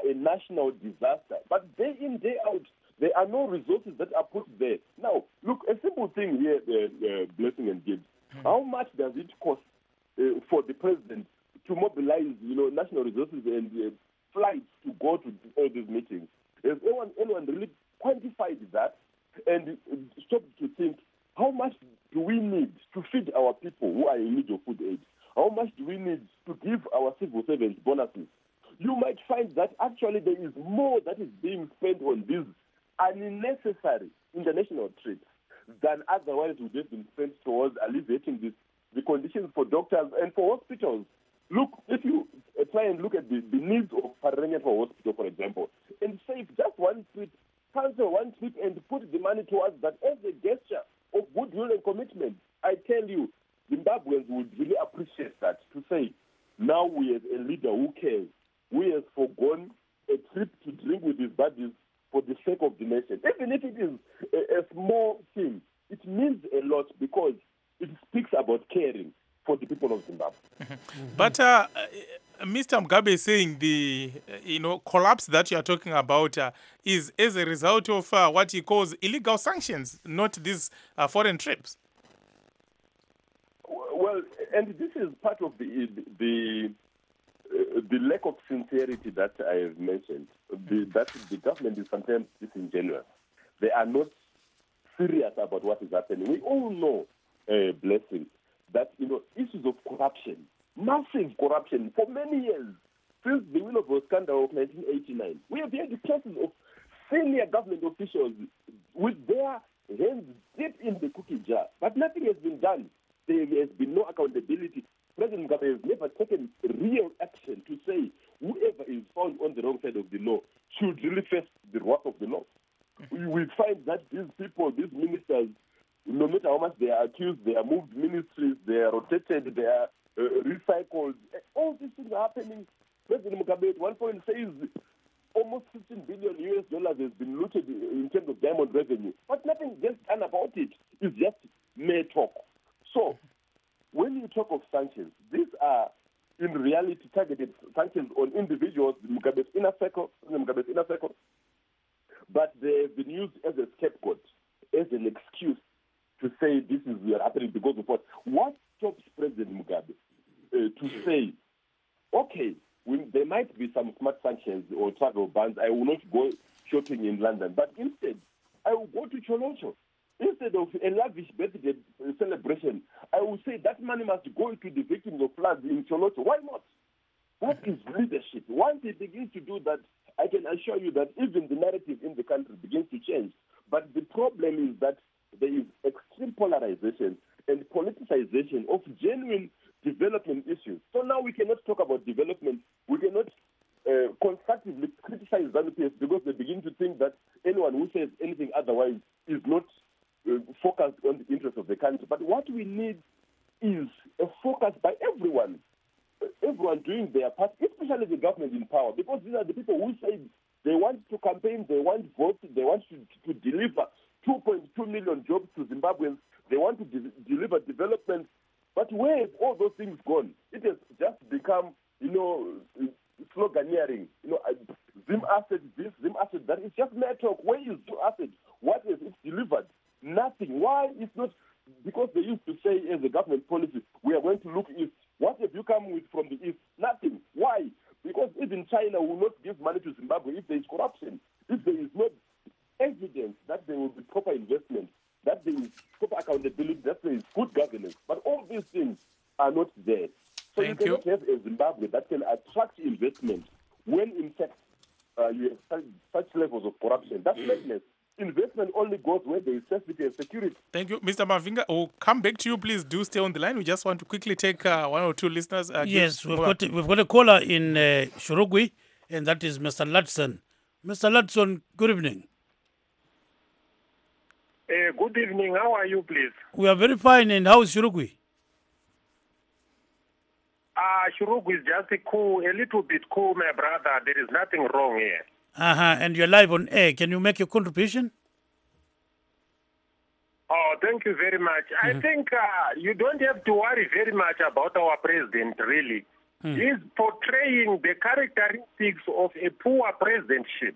national disaster. But day in, day out, there are no resources that are put there. Now, look, a simple thing here, uh, uh, Blessing and Gibbs. Mm. How much does it cost uh, for the president to mobilize, you know, national resources and uh, flights to go to all these meetings? Has anyone, anyone really quantified that and uh, stopped to think, how much do we need to feed our people who are in need of food aid? How much do we need to give our civil servants bonuses? You might find that actually there is more that is being spent on these unnecessary international trips than otherwise would have been spent towards alleviating this, the conditions for doctors and for hospitals. Look, if you uh, try and look at the, the needs of Paranya for hospital, for example, and save just one trip, cancel one trip and put the money towards that as a gesture of goodwill and commitment, I tell you, Zimbabweans would really appreciate that, to say, now we have a leader who cares. We have forgone a trip to drink with his buddies for the sake of the nation. Even if it is a, a small thing, it means a lot because it speaks about caring for the people of Zimbabwe. Mm-hmm. But uh, Mister Mugabe is saying the uh, you know collapse that you are talking about uh, is as a result of uh, what he calls illegal sanctions, not these uh, foreign trips. Well, and this is part of the the uh, the lack of sincerity that I have mentioned. The, that the government is sometimes disingenuous. They are not serious about what is happening. We all know, uh, Blessing, that you know issues of corruption, massive corruption for many years, since the Willoughby scandal of nineteen eighty-nine. We have had cases of senior government officials with their hands deep in the cookie jar, but nothing has been done. There has been no accountability. President Mugabe has never taken real action to say whoever is found on the wrong side of the law should really face the wrath of the law. We, we find that these people, these ministers, no matter how much they are accused, they are moved ministries, they are rotated, they are uh, recycled. All these things are happening. President Mugabe at one point says almost fifteen billion U S dollars has been looted in terms of diamond revenue, but nothing gets done about it. It's just mere talk. So, when you talk of sanctions, these are in reality targeted sanctions on individuals, Mugabe's inner circle, Mugabe's inner circle, but they've been used as a scapegoat, as an excuse to say this is happening because of what? What stops President Mugabe uh, to say, okay, we, there might be some smart sanctions or travel bans, I will not go shopping in London, but instead, I will go to Cholocho. Instead of a lavish birthday celebration, I will say that money must go to the victims of floods in Cholocho. Why not? What is leadership? Once he begins to do that, I can assure you that even the narrative in the country begins to change. But the problem is that there is extreme polarization and politicization of genuine development issues. So now we cannot talk about development. We cannot uh, constructively criticize ZANU-P F because they begin to think that anyone who says anything otherwise is not uh, focused on the interests of the country. But what we need is a focus by everyone, everyone doing their part, especially the government in power, because these are the people who say they want to campaign, they want votes, they want to, to deliver two point two million jobs to Zimbabweans, they want to de- deliver development. But where have all those things gone? It has just become, you know, sloganeering. You know, Zim asset this, Zim asset that. It's just mere talk. Where is Zim asset? What has it delivered? Nothing. Why? It's not because they used to say as a government policy, we are going to look east. What have you come with from the east? Nothing. Why? Because even China will not give money to Zimbabwe if there is corruption, if there is no evidence that there will be proper investment, that there is proper accountability, that there is good governance. But all these things are not there. So Thank you cannot you. have a Zimbabwe that can attract investment when, in fact, uh, you have such, such levels of corruption. That's madness. Investment only goes where there is safety and security. Thank you, Mister Mavinga. We'll come back to you. Please do stay on the line. We just want to quickly take uh, one or two listeners. Uh, Yes, give- we've got we've got a caller in uh, Shurugwi, and that is Mister Ludson. Mister Ludson, good evening. Uh, good evening. How are you, please? We are very fine, and how is Shurugwi? Ah, uh, Shurugwi is just cool, a little bit cool, my brother. There is nothing wrong here. Uh-huh, and you're live on air. Can you make your contribution? Oh, thank you very much. Mm-hmm. I think uh, you don't have to worry very much about our president, really. Mm. He's portraying the characteristics of a poor presidentship.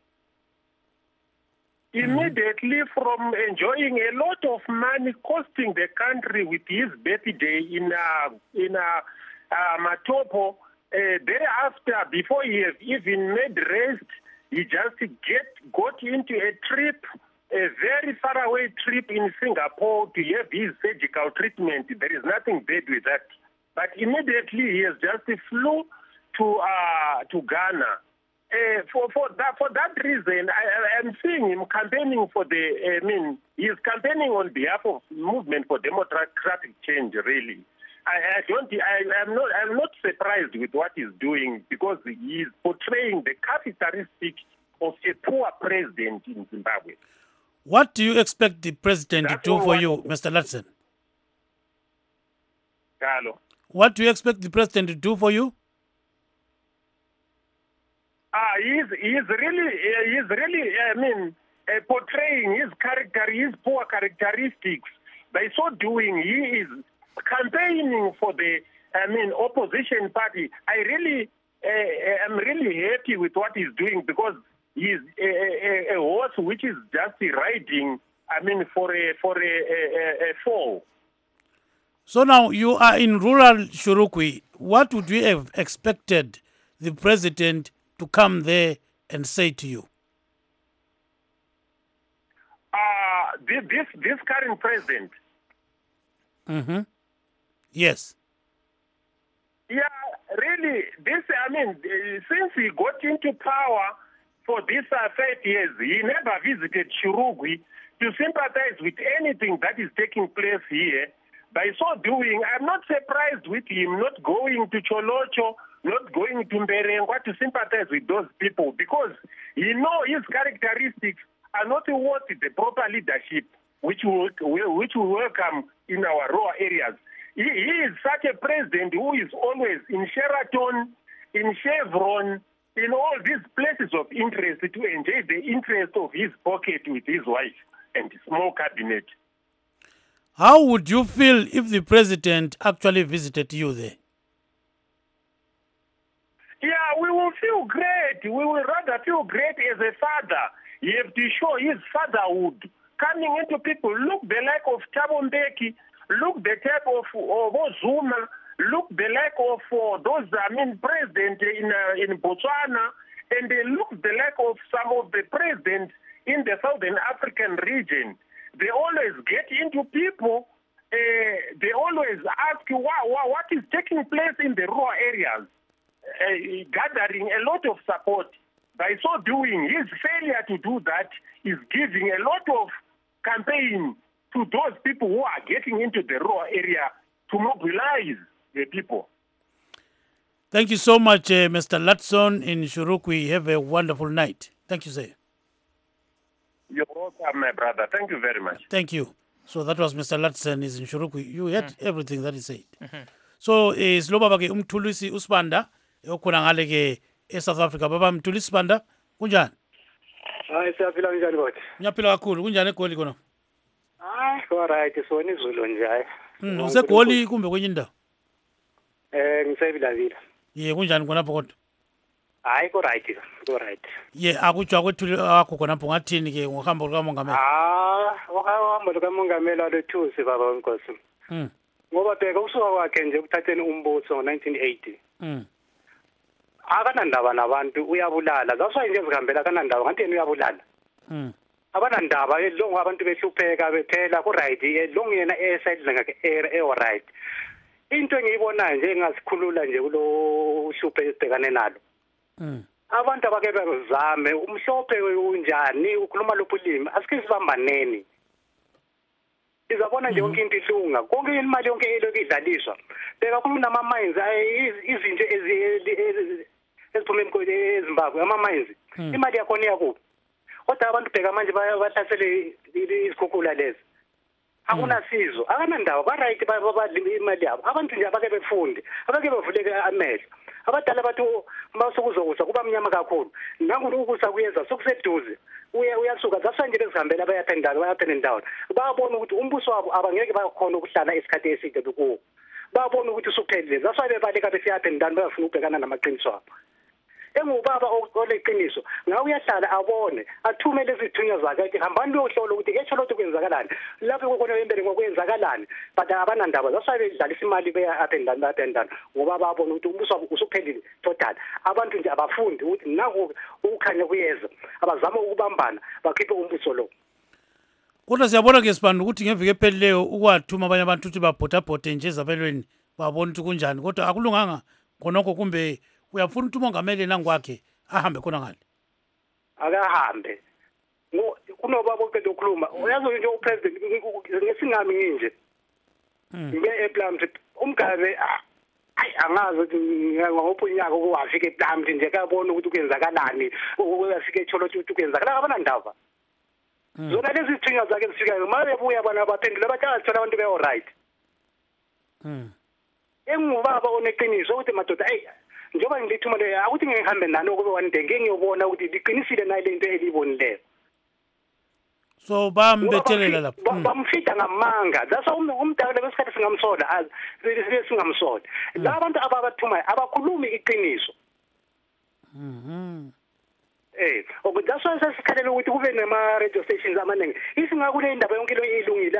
Mm. Immediately from enjoying a lot of money, costing the country with his birthday in uh, in uh, uh, Matopo, uh, thereafter, before he has even made rest, he just get got into a trip, a very far away trip in Singapore to have his surgical treatment. There is nothing bad with that. But immediately he has just flew to uh, to Ghana. Uh, for for that for that reason, I am seeing him campaigning for the. I mean, he is campaigning on behalf of Movement for Democratic Change. Really, I, I don't. I am not. I'm not surprised with what he's doing because he is portraying the characteristic of a poor president in Zimbabwe. What do you expect the president That's to do for what- you, Mister Latson? Carlo. What do you expect the president to do for you? Ah, he's he's really uh, he's really I mean uh, portraying his character, his poor characteristics. By so doing, he is campaigning for the I mean opposition party. I really uh, am really happy with what he's doing because he's a, a, a horse which is just riding. I mean for a for a, a, a fall. So now you are in rural Shurukwi. What would you have expected the president to come there and say to you? Uh, this this, this current president. Mm-hmm. Yes. Yeah, really, this, I mean, uh, since he got into power for these uh, five years, he never visited Shurugwi to sympathize with anything that is taking place here. By so doing, I'm not surprised with him not going to Cholocho, not going to Mberengwa to sympathize with those people because he know his characteristics are not worth the proper leadership which will, which will welcome in our rural areas. He, he is such a president who is always in Sheraton, in Chevron, in all these places of interest to enjoy the interest of his pocket with his wife and small cabinet. How would you feel if the president actually visited you there? Yeah, we will feel great. We will rather feel great as a father. You have to show his fatherhood. Coming into people, look the like of Thabo Mbeki, look the type of, of Zuma, look the like of uh, those, I mean, president in uh, in Botswana, and they look the like of some of the presidents in the Southern African region. They always get into people. Uh, they always ask, wow, wow, what is taking place in the rural areas, uh, gathering a lot of support. By so doing, his failure to do that is giving a lot of campaign to those people who are getting into the rural area to mobilize the people. Thank you so much, uh, Mister Latson in Shurukwi. Have a wonderful night. Thank you, sir. You're welcome, my brother. Thank you very much. Thank you. So that was Mister Latson is in Shurukwi. You heard mm. everything that he said. Mm-hmm. So is lo baba ke umthulisi uSibanda okhona ngale ke eSouth Africa. Baba mthulisi Sibanda kunjani? Hayi siyaphila kanjani kodwa? Ngiyaphila kakhulu. Kunjani eGoli khona? Hayi all right sona izulu nje hayi. Mm, useGoli kumbe kwenye indawo? Eh ngisebilavila. Ye kunjani khona kodwa? Hayi ko right ko right. Ye akujwa kwethu akho khona pho ngathini ke ngohambo luka Mongameli? Ah, uhambo luka Mongameli aluthusi baba wenkosi. Mm. Ngoba bheka usuka kwakhe nje ukuthatheni umbuso ngo nineteen eighty. Mm. Akanandaba nabantu uyabulala. Zasho nje ezihambela kanandaba ngathi yena uyabulala. Mm. Abanandaba elongo abantu behlupheka bephela ku right elongo yena eside ngake e right. Into engiyibonayo nje engasikhulula nje kulo uhluphe esibhekane nalo. Mm. Abantu abake bezame umhlophe unjani ukhuluma lopulimi asike sibambaneni. Izabona nje yonke into ilunga konke imali yonke elokhu idlaliswa. Beka khuluma nama mines izinto eziphuma eZimbabwe ama mines imali yakho yakuphi. Kodwa abantu bheka manje bayahlasele izikhukhula lezi. Akunasizo akanandaba ba right babadlima imali yabo abantu nje abake befunde abake bevuleke amehlo abadala bathu masukuzokuza kuba mnyama kakhulu nangu ukusa kuyenza sokuseduze uya uyasuka zasanje bezihambela abayathendayo bayathenda indawo bayabona ukuthi umbuso wabo abangeke bakhona ukuhlala isikhathi eside kuwo babona ukuthi usuphelile that's why bebaleka besiyaphendana bayafuna ukubhekana namaqiniso abo engubaba oleqiniso ngawe uyahlala abone athume lezi thunywa zakhe athi hambani loyohlola ukuthi etsho lokho kwenzakalani lapho kokona empeleni ngokwenzakalani but abanandaba zasabe idlalisa imali beya attendant attendant ngoba babona ukuthi umbuso usuphelile total abantu nje abafundi ukuthi nako ukukhanya kuyeza abazama ukubambana bakhiphe umbuso lo kodwa siyabona ke sibani ukuthi ngeviki ephelileyo ukwathuma abanye abantu ukuthi babhothabhode nje ezabelweni babona ukuthi kunjani kodwa akulunganga khonokho kumbe uyafuna ukuthi umongameli nangikwakhe ahambe khona ngale akahambe ngo kunobaba oqeda ukukhuluma uyazo nje upresident ngesingami nje ngibe ePlumtree umgabe ayi angazi ukuthi ngophunyaka ukuwafika ePlumtree nje kabona ukuthi kwenzakalani uyafika echolo ukuthi kwenzakalani abanandaba zona lezi thinya zakhe zifikayo manje buya bana abaphendula bathi athola abantu be all right mhm engubaba oneqiniso ukuthi madoda hey njengoba ngilithuma le akuthi ngihambe nani kube one day ngeke ngiyobona ukuthi liqinisile nayo lento elibonileyo so bambethelela lapho bamfida ngamanga that's umdala besikhathi singamsola sibe singamsola la abantu ababathumayo abakhulumi iqiniso mhm eh ukuthi that's why sesikhalela ukuthi kube nema radio stations amaningi isingakule indaba yonke lo ilungile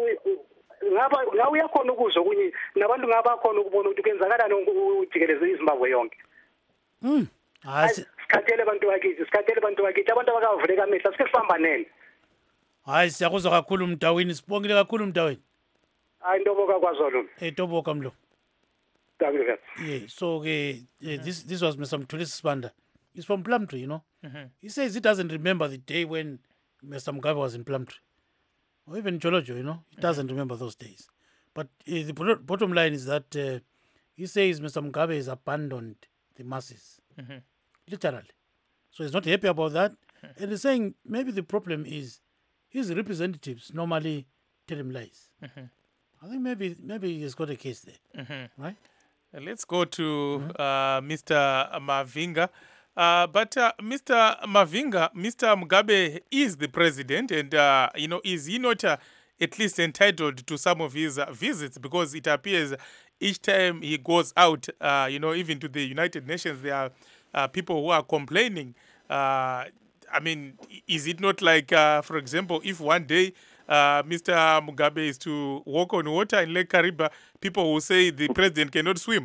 ngaba ngawe uyakhona ukuzwa kunye nabantu ngaba khona ukubona ukuthi kwenzakalani ujikeleze iZimbabwe yonke mhm hayi sikhathele abantu bakithi sikhathele abantu bakithi abantu abakavuleka amehla sike sihamba hayi siyakuzwa kakhulu Mdawini sibongile kakhulu Mdawini hayi ntoboka kwaZulu eh toboka mlo thank you yeah so ke uh, this this was Mister Mthulisi Sibanda he's from Plumtree you know Mhm. he says he doesn't remember the day when Mister Mugabe was in Plumtree or even Jolojo, you know, he doesn't remember those days. But uh, the bottom- bottom line is that uh, he says Mister Mugabe has abandoned the masses, Mhm. literally. So he's not happy about that. And he's saying maybe the problem is his representatives normally tell him lies. Mhm. I think maybe maybe he's got a case there, Mhm. right? Uh, Let's go to uh, Mister Mavinga. Uh, but uh, Mister Mavinga, Mister Mugabe is the president, and uh, you know, is he not uh, at least entitled to some of his uh, visits? Because it appears each time he goes out, uh, you know, even to the United Nations, there are uh, people who are complaining. Uh, I mean, i- is it not like, uh, for example, if one day uh, Mister Mugabe is to walk on water in Lake Kariba, people will say the president cannot swim?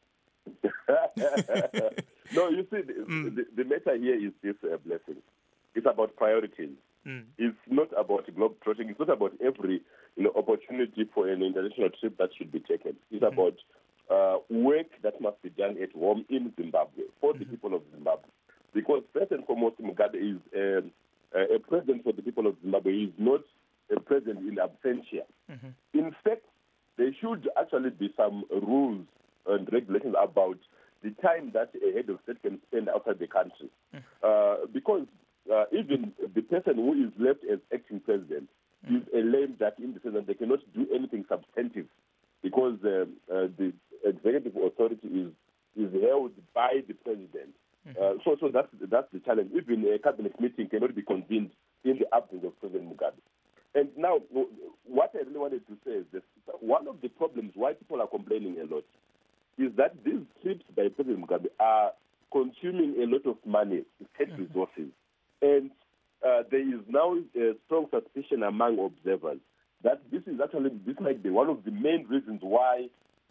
No, you see, the, Mm. the, the matter here is this uh, blessing. It's about priorities. Mm. It's not about globe trotting. It's not about every you know, opportunity for an international trip that should be taken. It's about uh, work that must be done at home in Zimbabwe for the people of Zimbabwe. Because first and foremost, Mugabe is um, uh, a president for the people of Zimbabwe. He is not a president in absentia. Mhm. In fact, there should actually be some rules and regulations about the time that a head of state can spend outside the country. Uh, because uh, even the person who is left as acting president is a lame duck in the sense that they cannot do anything substantive because uh, uh, the executive authority is is held by the president. Uh, so so that's, that's the challenge. Even a cabinet meeting cannot be convened in the absence of President Mugabe. And now, w- what I really wanted to say is this. One of the problems why people are complaining a lot is that these trips by President Mugabe are consuming a lot of money, state resources. And uh, there is now a strong suspicion among observers that this is actually, this might be one of the main reasons why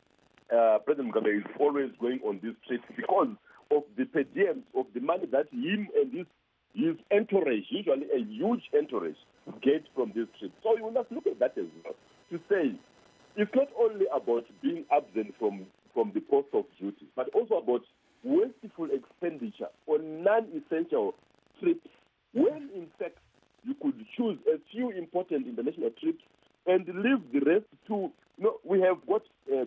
uh, President Mugabe is always going on these trips, because of the per diems, of the money that him and his, his entourage, usually a huge entourage, get from these trips. So you must look at that as well, to say it's not only about being absent from, from the post of duty, but also about wasteful expenditure on non-essential trips, when in fact you could choose a few important international trips and leave the rest to, you know, we have got a uh,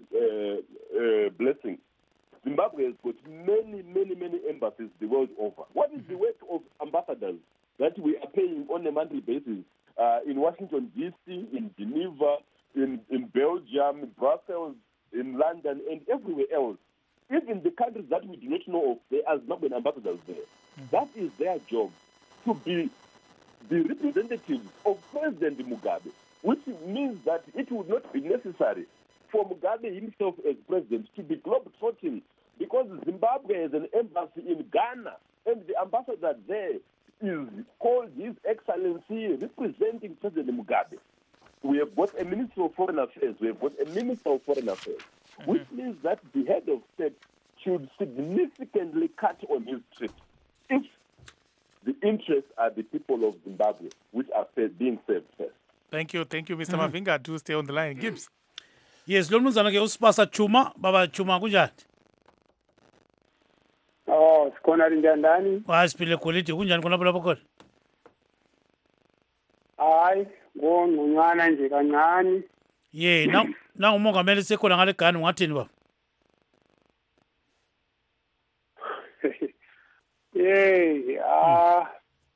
uh, uh, blessing. Zimbabwe has got many, many, many embassies the world over. What is the work of ambassadors that we are paying on a monthly basis uh, in Washington, D C, in Geneva, in, in Belgium, in Brussels, in London, and everywhere else? Even the countries that we do not know of, there are Zimbabwean ambassadors there. That is their job, to be the representatives of President Mugabe, which means that it would not be necessary for Mugabe himself as president to be globetrotting, because Zimbabwe has an embassy in Ghana, and the ambassador there is called His Excellency representing President Mugabe. We have got a Minister of Foreign Affairs, we have got a Minister of Foreign Affairs, mm-hmm. which means that the head of state should significantly cut on his trip if the interests are the people of Zimbabwe, which are being served first. Thank you, thank you, Mister Mm-hmm. Mavinga. Do stay on the line. Gibbs. Yes, lo mnumzana ke usipasa Chuma, baba Chuma kunjani? Oh, sikhona linjani? Wasiphile quality kunjani khona lapho khona? Hayi, ngongconyana nje kancane. Ye, na na umongameli sekhona ngale Ghana ungathini baba? Hey, ah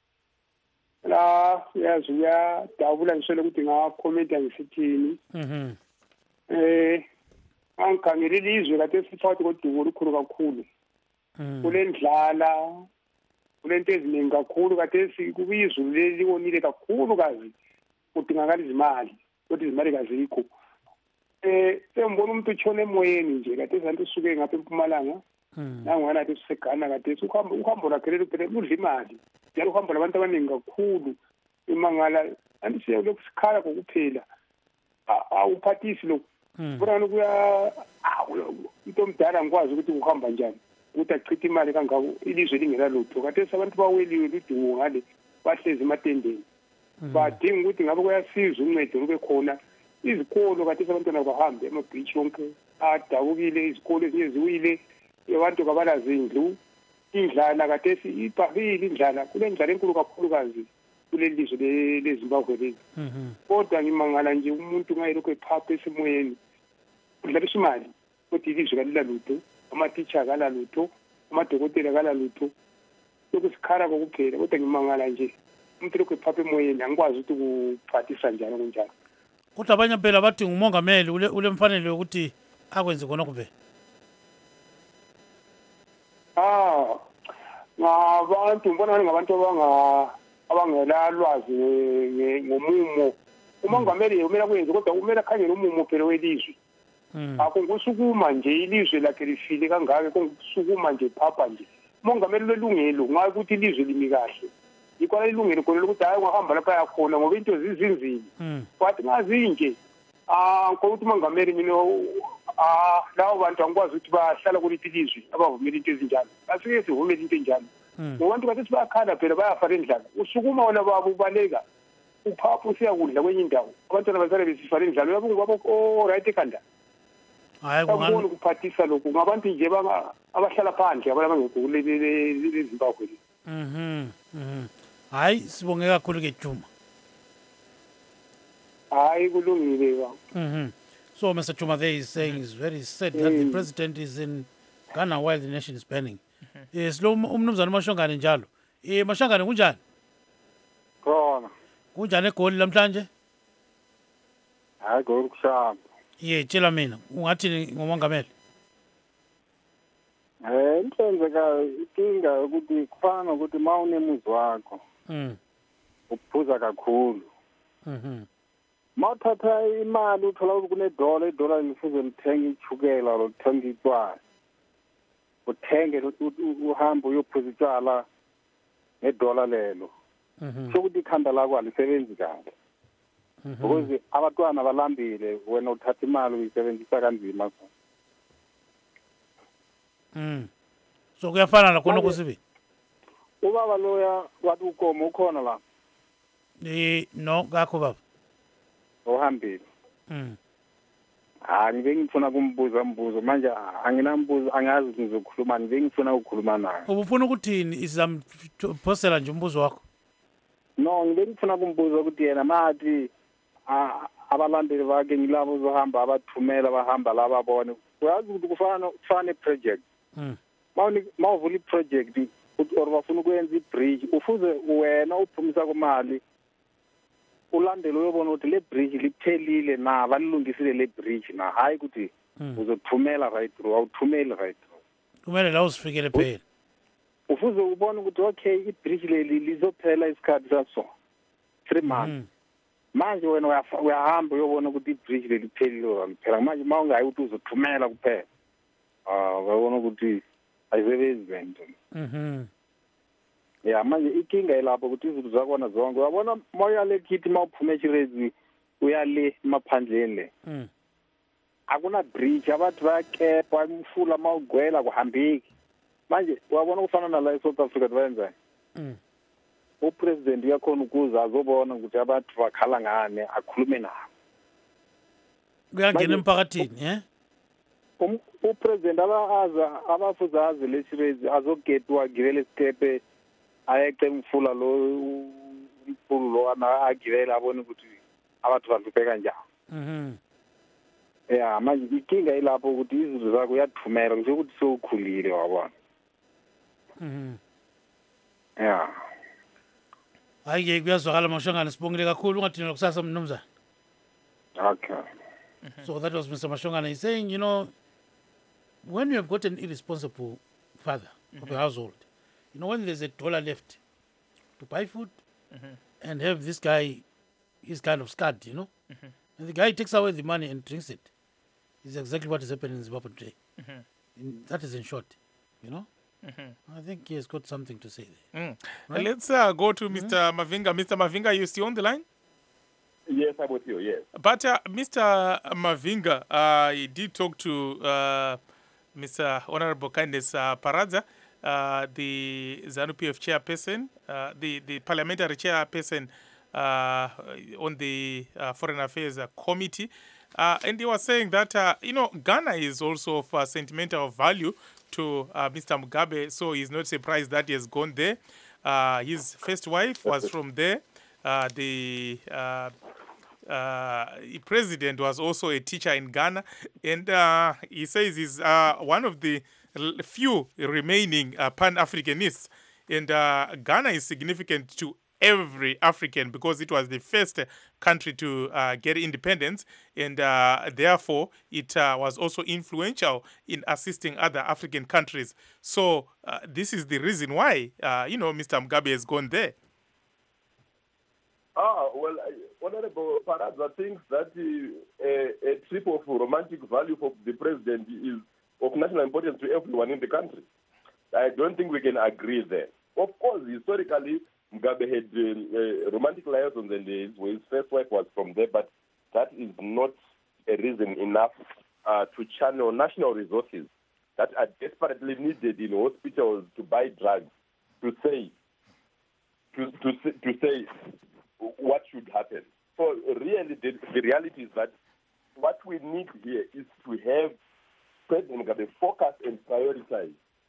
la yazi uyadabula ngisho ukuthi ngakhomenta ngisithini. Mhm. Eh, angikhangela ilizwe kade siphakathi kodumo olukhulu kakhulu. Kulendlala, kulento eziningi kakhulu kade sikubizulu leliwonile kakhulu kazi. Kudingakala izimali, kodwa izimali kazikho. Eh, sengibona umuntu utshona emoyeni nje kade santi usuke ngapha eMpumalanga. Nangwana kade siseGhana kade uhambo uhambo lakhe lelo phela udla imali. Njalo uhambo labantu abaningi kakhulu. Imangala andisiye lokhu sikhala kokuphela. Awuphathisi lokhu. Bona nokuya into omdala ngikwazi ukuthi uhamba njani. Ukuthi achithe imali kangako ilizwe lingela lutho. Kade abantu baweliwe ludungu ngale bahlezi ematendeni. Badinga ukuthi ngabe kuyasiza uncedo lube khona. Izikolo kade abantwana bahambe ema-beach wonke adabukile, izikolo eziyeziwile, abantu kabalazi indlu, indlala kade ibhabile indlala, kule ndlala enkulu kakhulukazi kuleli lizwe leZimbabwe leli. Kodwa ngimangala nje umuntu ngayilokho ephapha esemoyeni udlalisa imali, kodwa ilizwe kalila lutho, ama-teacher kala lutho, amadokotela kala lutho, lokhu sikhala kokuphela. Kodwa ngimangala nje umuntu lokho ephapha emoyeni, angikwazi ukuthi kuphathisa njani kunjani. Kodwa abanye phela bathi ngumongameli ule ule mfanele ukuthi akwenze khona kuphela. Ah, ngabantu mbona ngabantu abanga abangela lwazi ngomumo. Umongameli umela kwenza kodwa umela khanyela umumo phela welizwe. Akunkusukuma nje ilizwe lakhe lifile kangaka, konkusukuma nje phapha nje. Umongameli lelungelo ngabe ukuthi ilizwe limi kahle. Ikona ilungelo khona ukuthi hayi ungahamba lapha yakhona ngoba into zizinzini. Kwathi ngazinje ah ukuthi umongameli mina ah lawo bantu angikwazi ukuthi bahlala kuliphi ilizwe abavumela into ezinjalo. Asike sivumele into enjalo. Ngobantu bathi bayakhala phela bayafara endlala. Usukuma wona babo ubaleka. Uphapha usiyakudla kwenye indawo. Abantwana bazale besifara endlala. Uyabona babo o right ekhanda. Hayi kungani ukuphathisa lokhu ngabantu nje abahlala phandle abangekho kuleli Zimbabwe. Mhm. Mhm. Hayi sibonge kakhulu ke Juma. Hayi kulungile ba. Mhm. So Mister Juma there is saying is very sad that the president is in Ghana while the nation is burning. Yes lo umnumzana uMashongane njalo. Eh Mashongane kunjani? Khona. Kunjani eGoli namhlanje? Hayi goli kushamba. Ye tshela mina ungathi ngomongameli. Eh intenzeka inkinga ukuthi kufana ukuthi mawunemuzi wakho. Mhm. Uphuza kakhulu. Mhm. Mawuthatha imali uthola ukuthi kune dollar, idola lifuze lithenga ichukela lo lithenga itwala. Uthenge uhambe uyophuza itwala nedola lelo. Mhm. Sokuthi ikhanda lakho alisebenzi kahle. Ukuze abatwana balambile wena uthatha imali uyisebenzisa kanzima. Mhm. So kuyafana la khona kusibi. Ubaba loya wathi ukomo ukhona la. Eh no ngakho baba. Ohambile. Mhm. Ah ngibengifuna kumbuza mbuzo manje anginambuzo angazi ngizokhuluma ngibengifuna ukukhuluma naye. Ubufuna ukuthini izamphosela nje umbuzo wakho? No ngibengifuna kumbuza ukuthi yena mathi abalandeli bakhe ngilabo zohamba abathumela bahamba laba bone. Uyazi ukuthi kufana kufana iproject. Mhm. Mawuni mawuvula iproject ukuthi or bafuna ukwenza ibridge ufuze wena uphumisa kumali ulandele uyobona ukuthi le bridge liphelile na balilungisile le bridge na hayi ukuthi uzothumela right through awuthumeli right through kumele la usifikele phela ufuze ubone ukuthi okay ibridge leli lizophela isikhathi saso three months manje wena uyafa- uyahamba uyobona ukuthi ibridge leliphelile phela manje uma ungayi ukuthi uzothumela kuphela ah uyabona ukuthi ayisebenzi lento Mhm. ya manje inkinga ilapho ukuthi izinto zakhona zonke uyabona uma uyale khithi uma uphume echirezi uyale emaphandleni le Mm. akuna bridge abantu bayakepa umfula uma ugwela kuhambeki manje uyabona kufana nala eSouth Africa bayenzani Mm. upresident uyakhona ukuza azobona ukuthi abantu bakhala ngane akhulume nabo Kuyangena Manje- emphakathini, eh? Um- upresident abaza abafuze aze lesirezi azogedwa agibele isitepe ayeqe umfula lo umfulu lo ana agibele abone ukuthi abantu badluphe kanjani Mhm. ya manje inkinga ilapho ukuthi izinto zakho uyathumela nje ukuthi sewukhulile wabona Mhm. ya Hayi ke kuyazwakala Mashongana, sibongile kakhulu ungathini kusasa mnumzana. okay So that was Mister Mashongana. He's saying, you know, when you have got an irresponsible father of a household, you know, when there's a dollar left to buy food and have this guy, he's kind of scared, you know, and the guy takes away the money and drinks it. Is exactly what is happening in Zimbabwe today. In, that is in short, you know. I think he has got something to say there. Mm. Right? Let's uh, go to Mister Mavinga. Mister Mavinga, are you still on the line? Yes, I'm with you, yes. But uh, Mister Mavinga, uh, he did talk to uh, Mister Honorable Kindness uh, Paradza, uh, the ZANU-P F chairperson, uh, the, the parliamentary chairperson uh, on the uh, Foreign Affairs uh, Committee. Uh, and he was saying that, uh, you know, Ghana is also of uh, sentimental value to uh, Mister Mugabe, so he's not surprised that he has gone there. Uh, his first wife was from there. Uh, the uh, uh, president was also a teacher in Ghana, and uh, he says he's uh, one of the l- few remaining uh, Pan-Africanists. And uh, Ghana is significant to every African because it was the first country to uh, get independence, and uh, therefore it uh, was also influential in assisting other African countries. So uh, this is the reason why, uh, you know, Mister Mugabe has gone there. Ah, well, uh, Honorable Paradza thinks that uh, a, a trip of romantic value for the president is of national importance to everyone in the country. I don't think we can agree there. Of course, historically, Mugabe had uh, uh, romantic liaisons and his, his first wife was from there, but that is not a reason enough uh, to channel national resources that are desperately needed in hospitals to buy drugs, to say, to, to, say- to say what should happen. So really, the, the reality is that what we need here is to have President Mugabe focus and prioritize.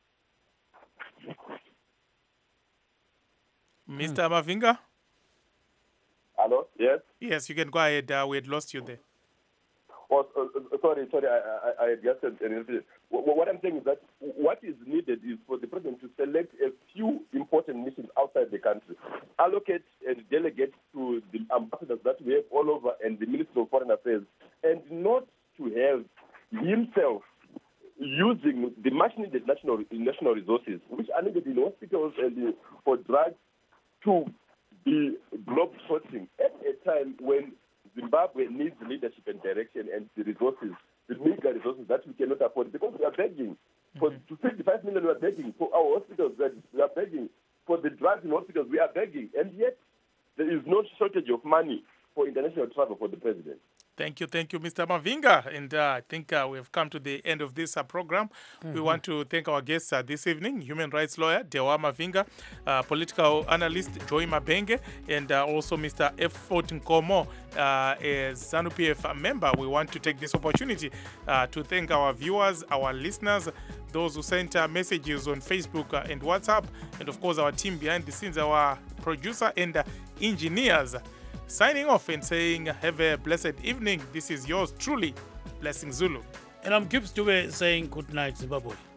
Mister Mavinga? Hello? Yes? Yes, you can go ahead. Uh, we had lost you there. Oh, uh, uh, sorry, sorry, I, I, I just said anything. What what I'm saying is that what is needed is for the president to select a few important missions outside the country, allocate and delegate to the ambassadors that we have all over and the Minister of Foreign Affairs, and not to have himself using the much needed national national resources, which are needed in hospitals and uh, for drugs, to be globe-trotting at a time when Zimbabwe needs leadership and direction and the resources, the meager resources that we cannot afford, because we are begging. For to fifty-five million, we are begging. For our hospitals, we are begging. For the drugs in hospitals, we are begging. And yet, there is no shortage of money for international travel for the president. Thank you, thank you, Mister Mavinga. And uh, I think uh, we have come to the end of this uh, program. We want to thank our guests uh, this evening, human rights lawyer Dewa Mavinga, uh, political analyst Joy Mabenge, and uh, also Mister F. Fortin Komo, uh, a ZANU-P F member. We want to take this opportunity uh, to thank our viewers, our listeners, those who sent uh, messages on Facebook uh, and WhatsApp, and of course our team behind the scenes, our producer and uh, engineers. Signing off and saying, have a blessed evening. This is yours truly, Blessing Zulu. And I'm Gibbs Dube saying good night, Zimbabwe.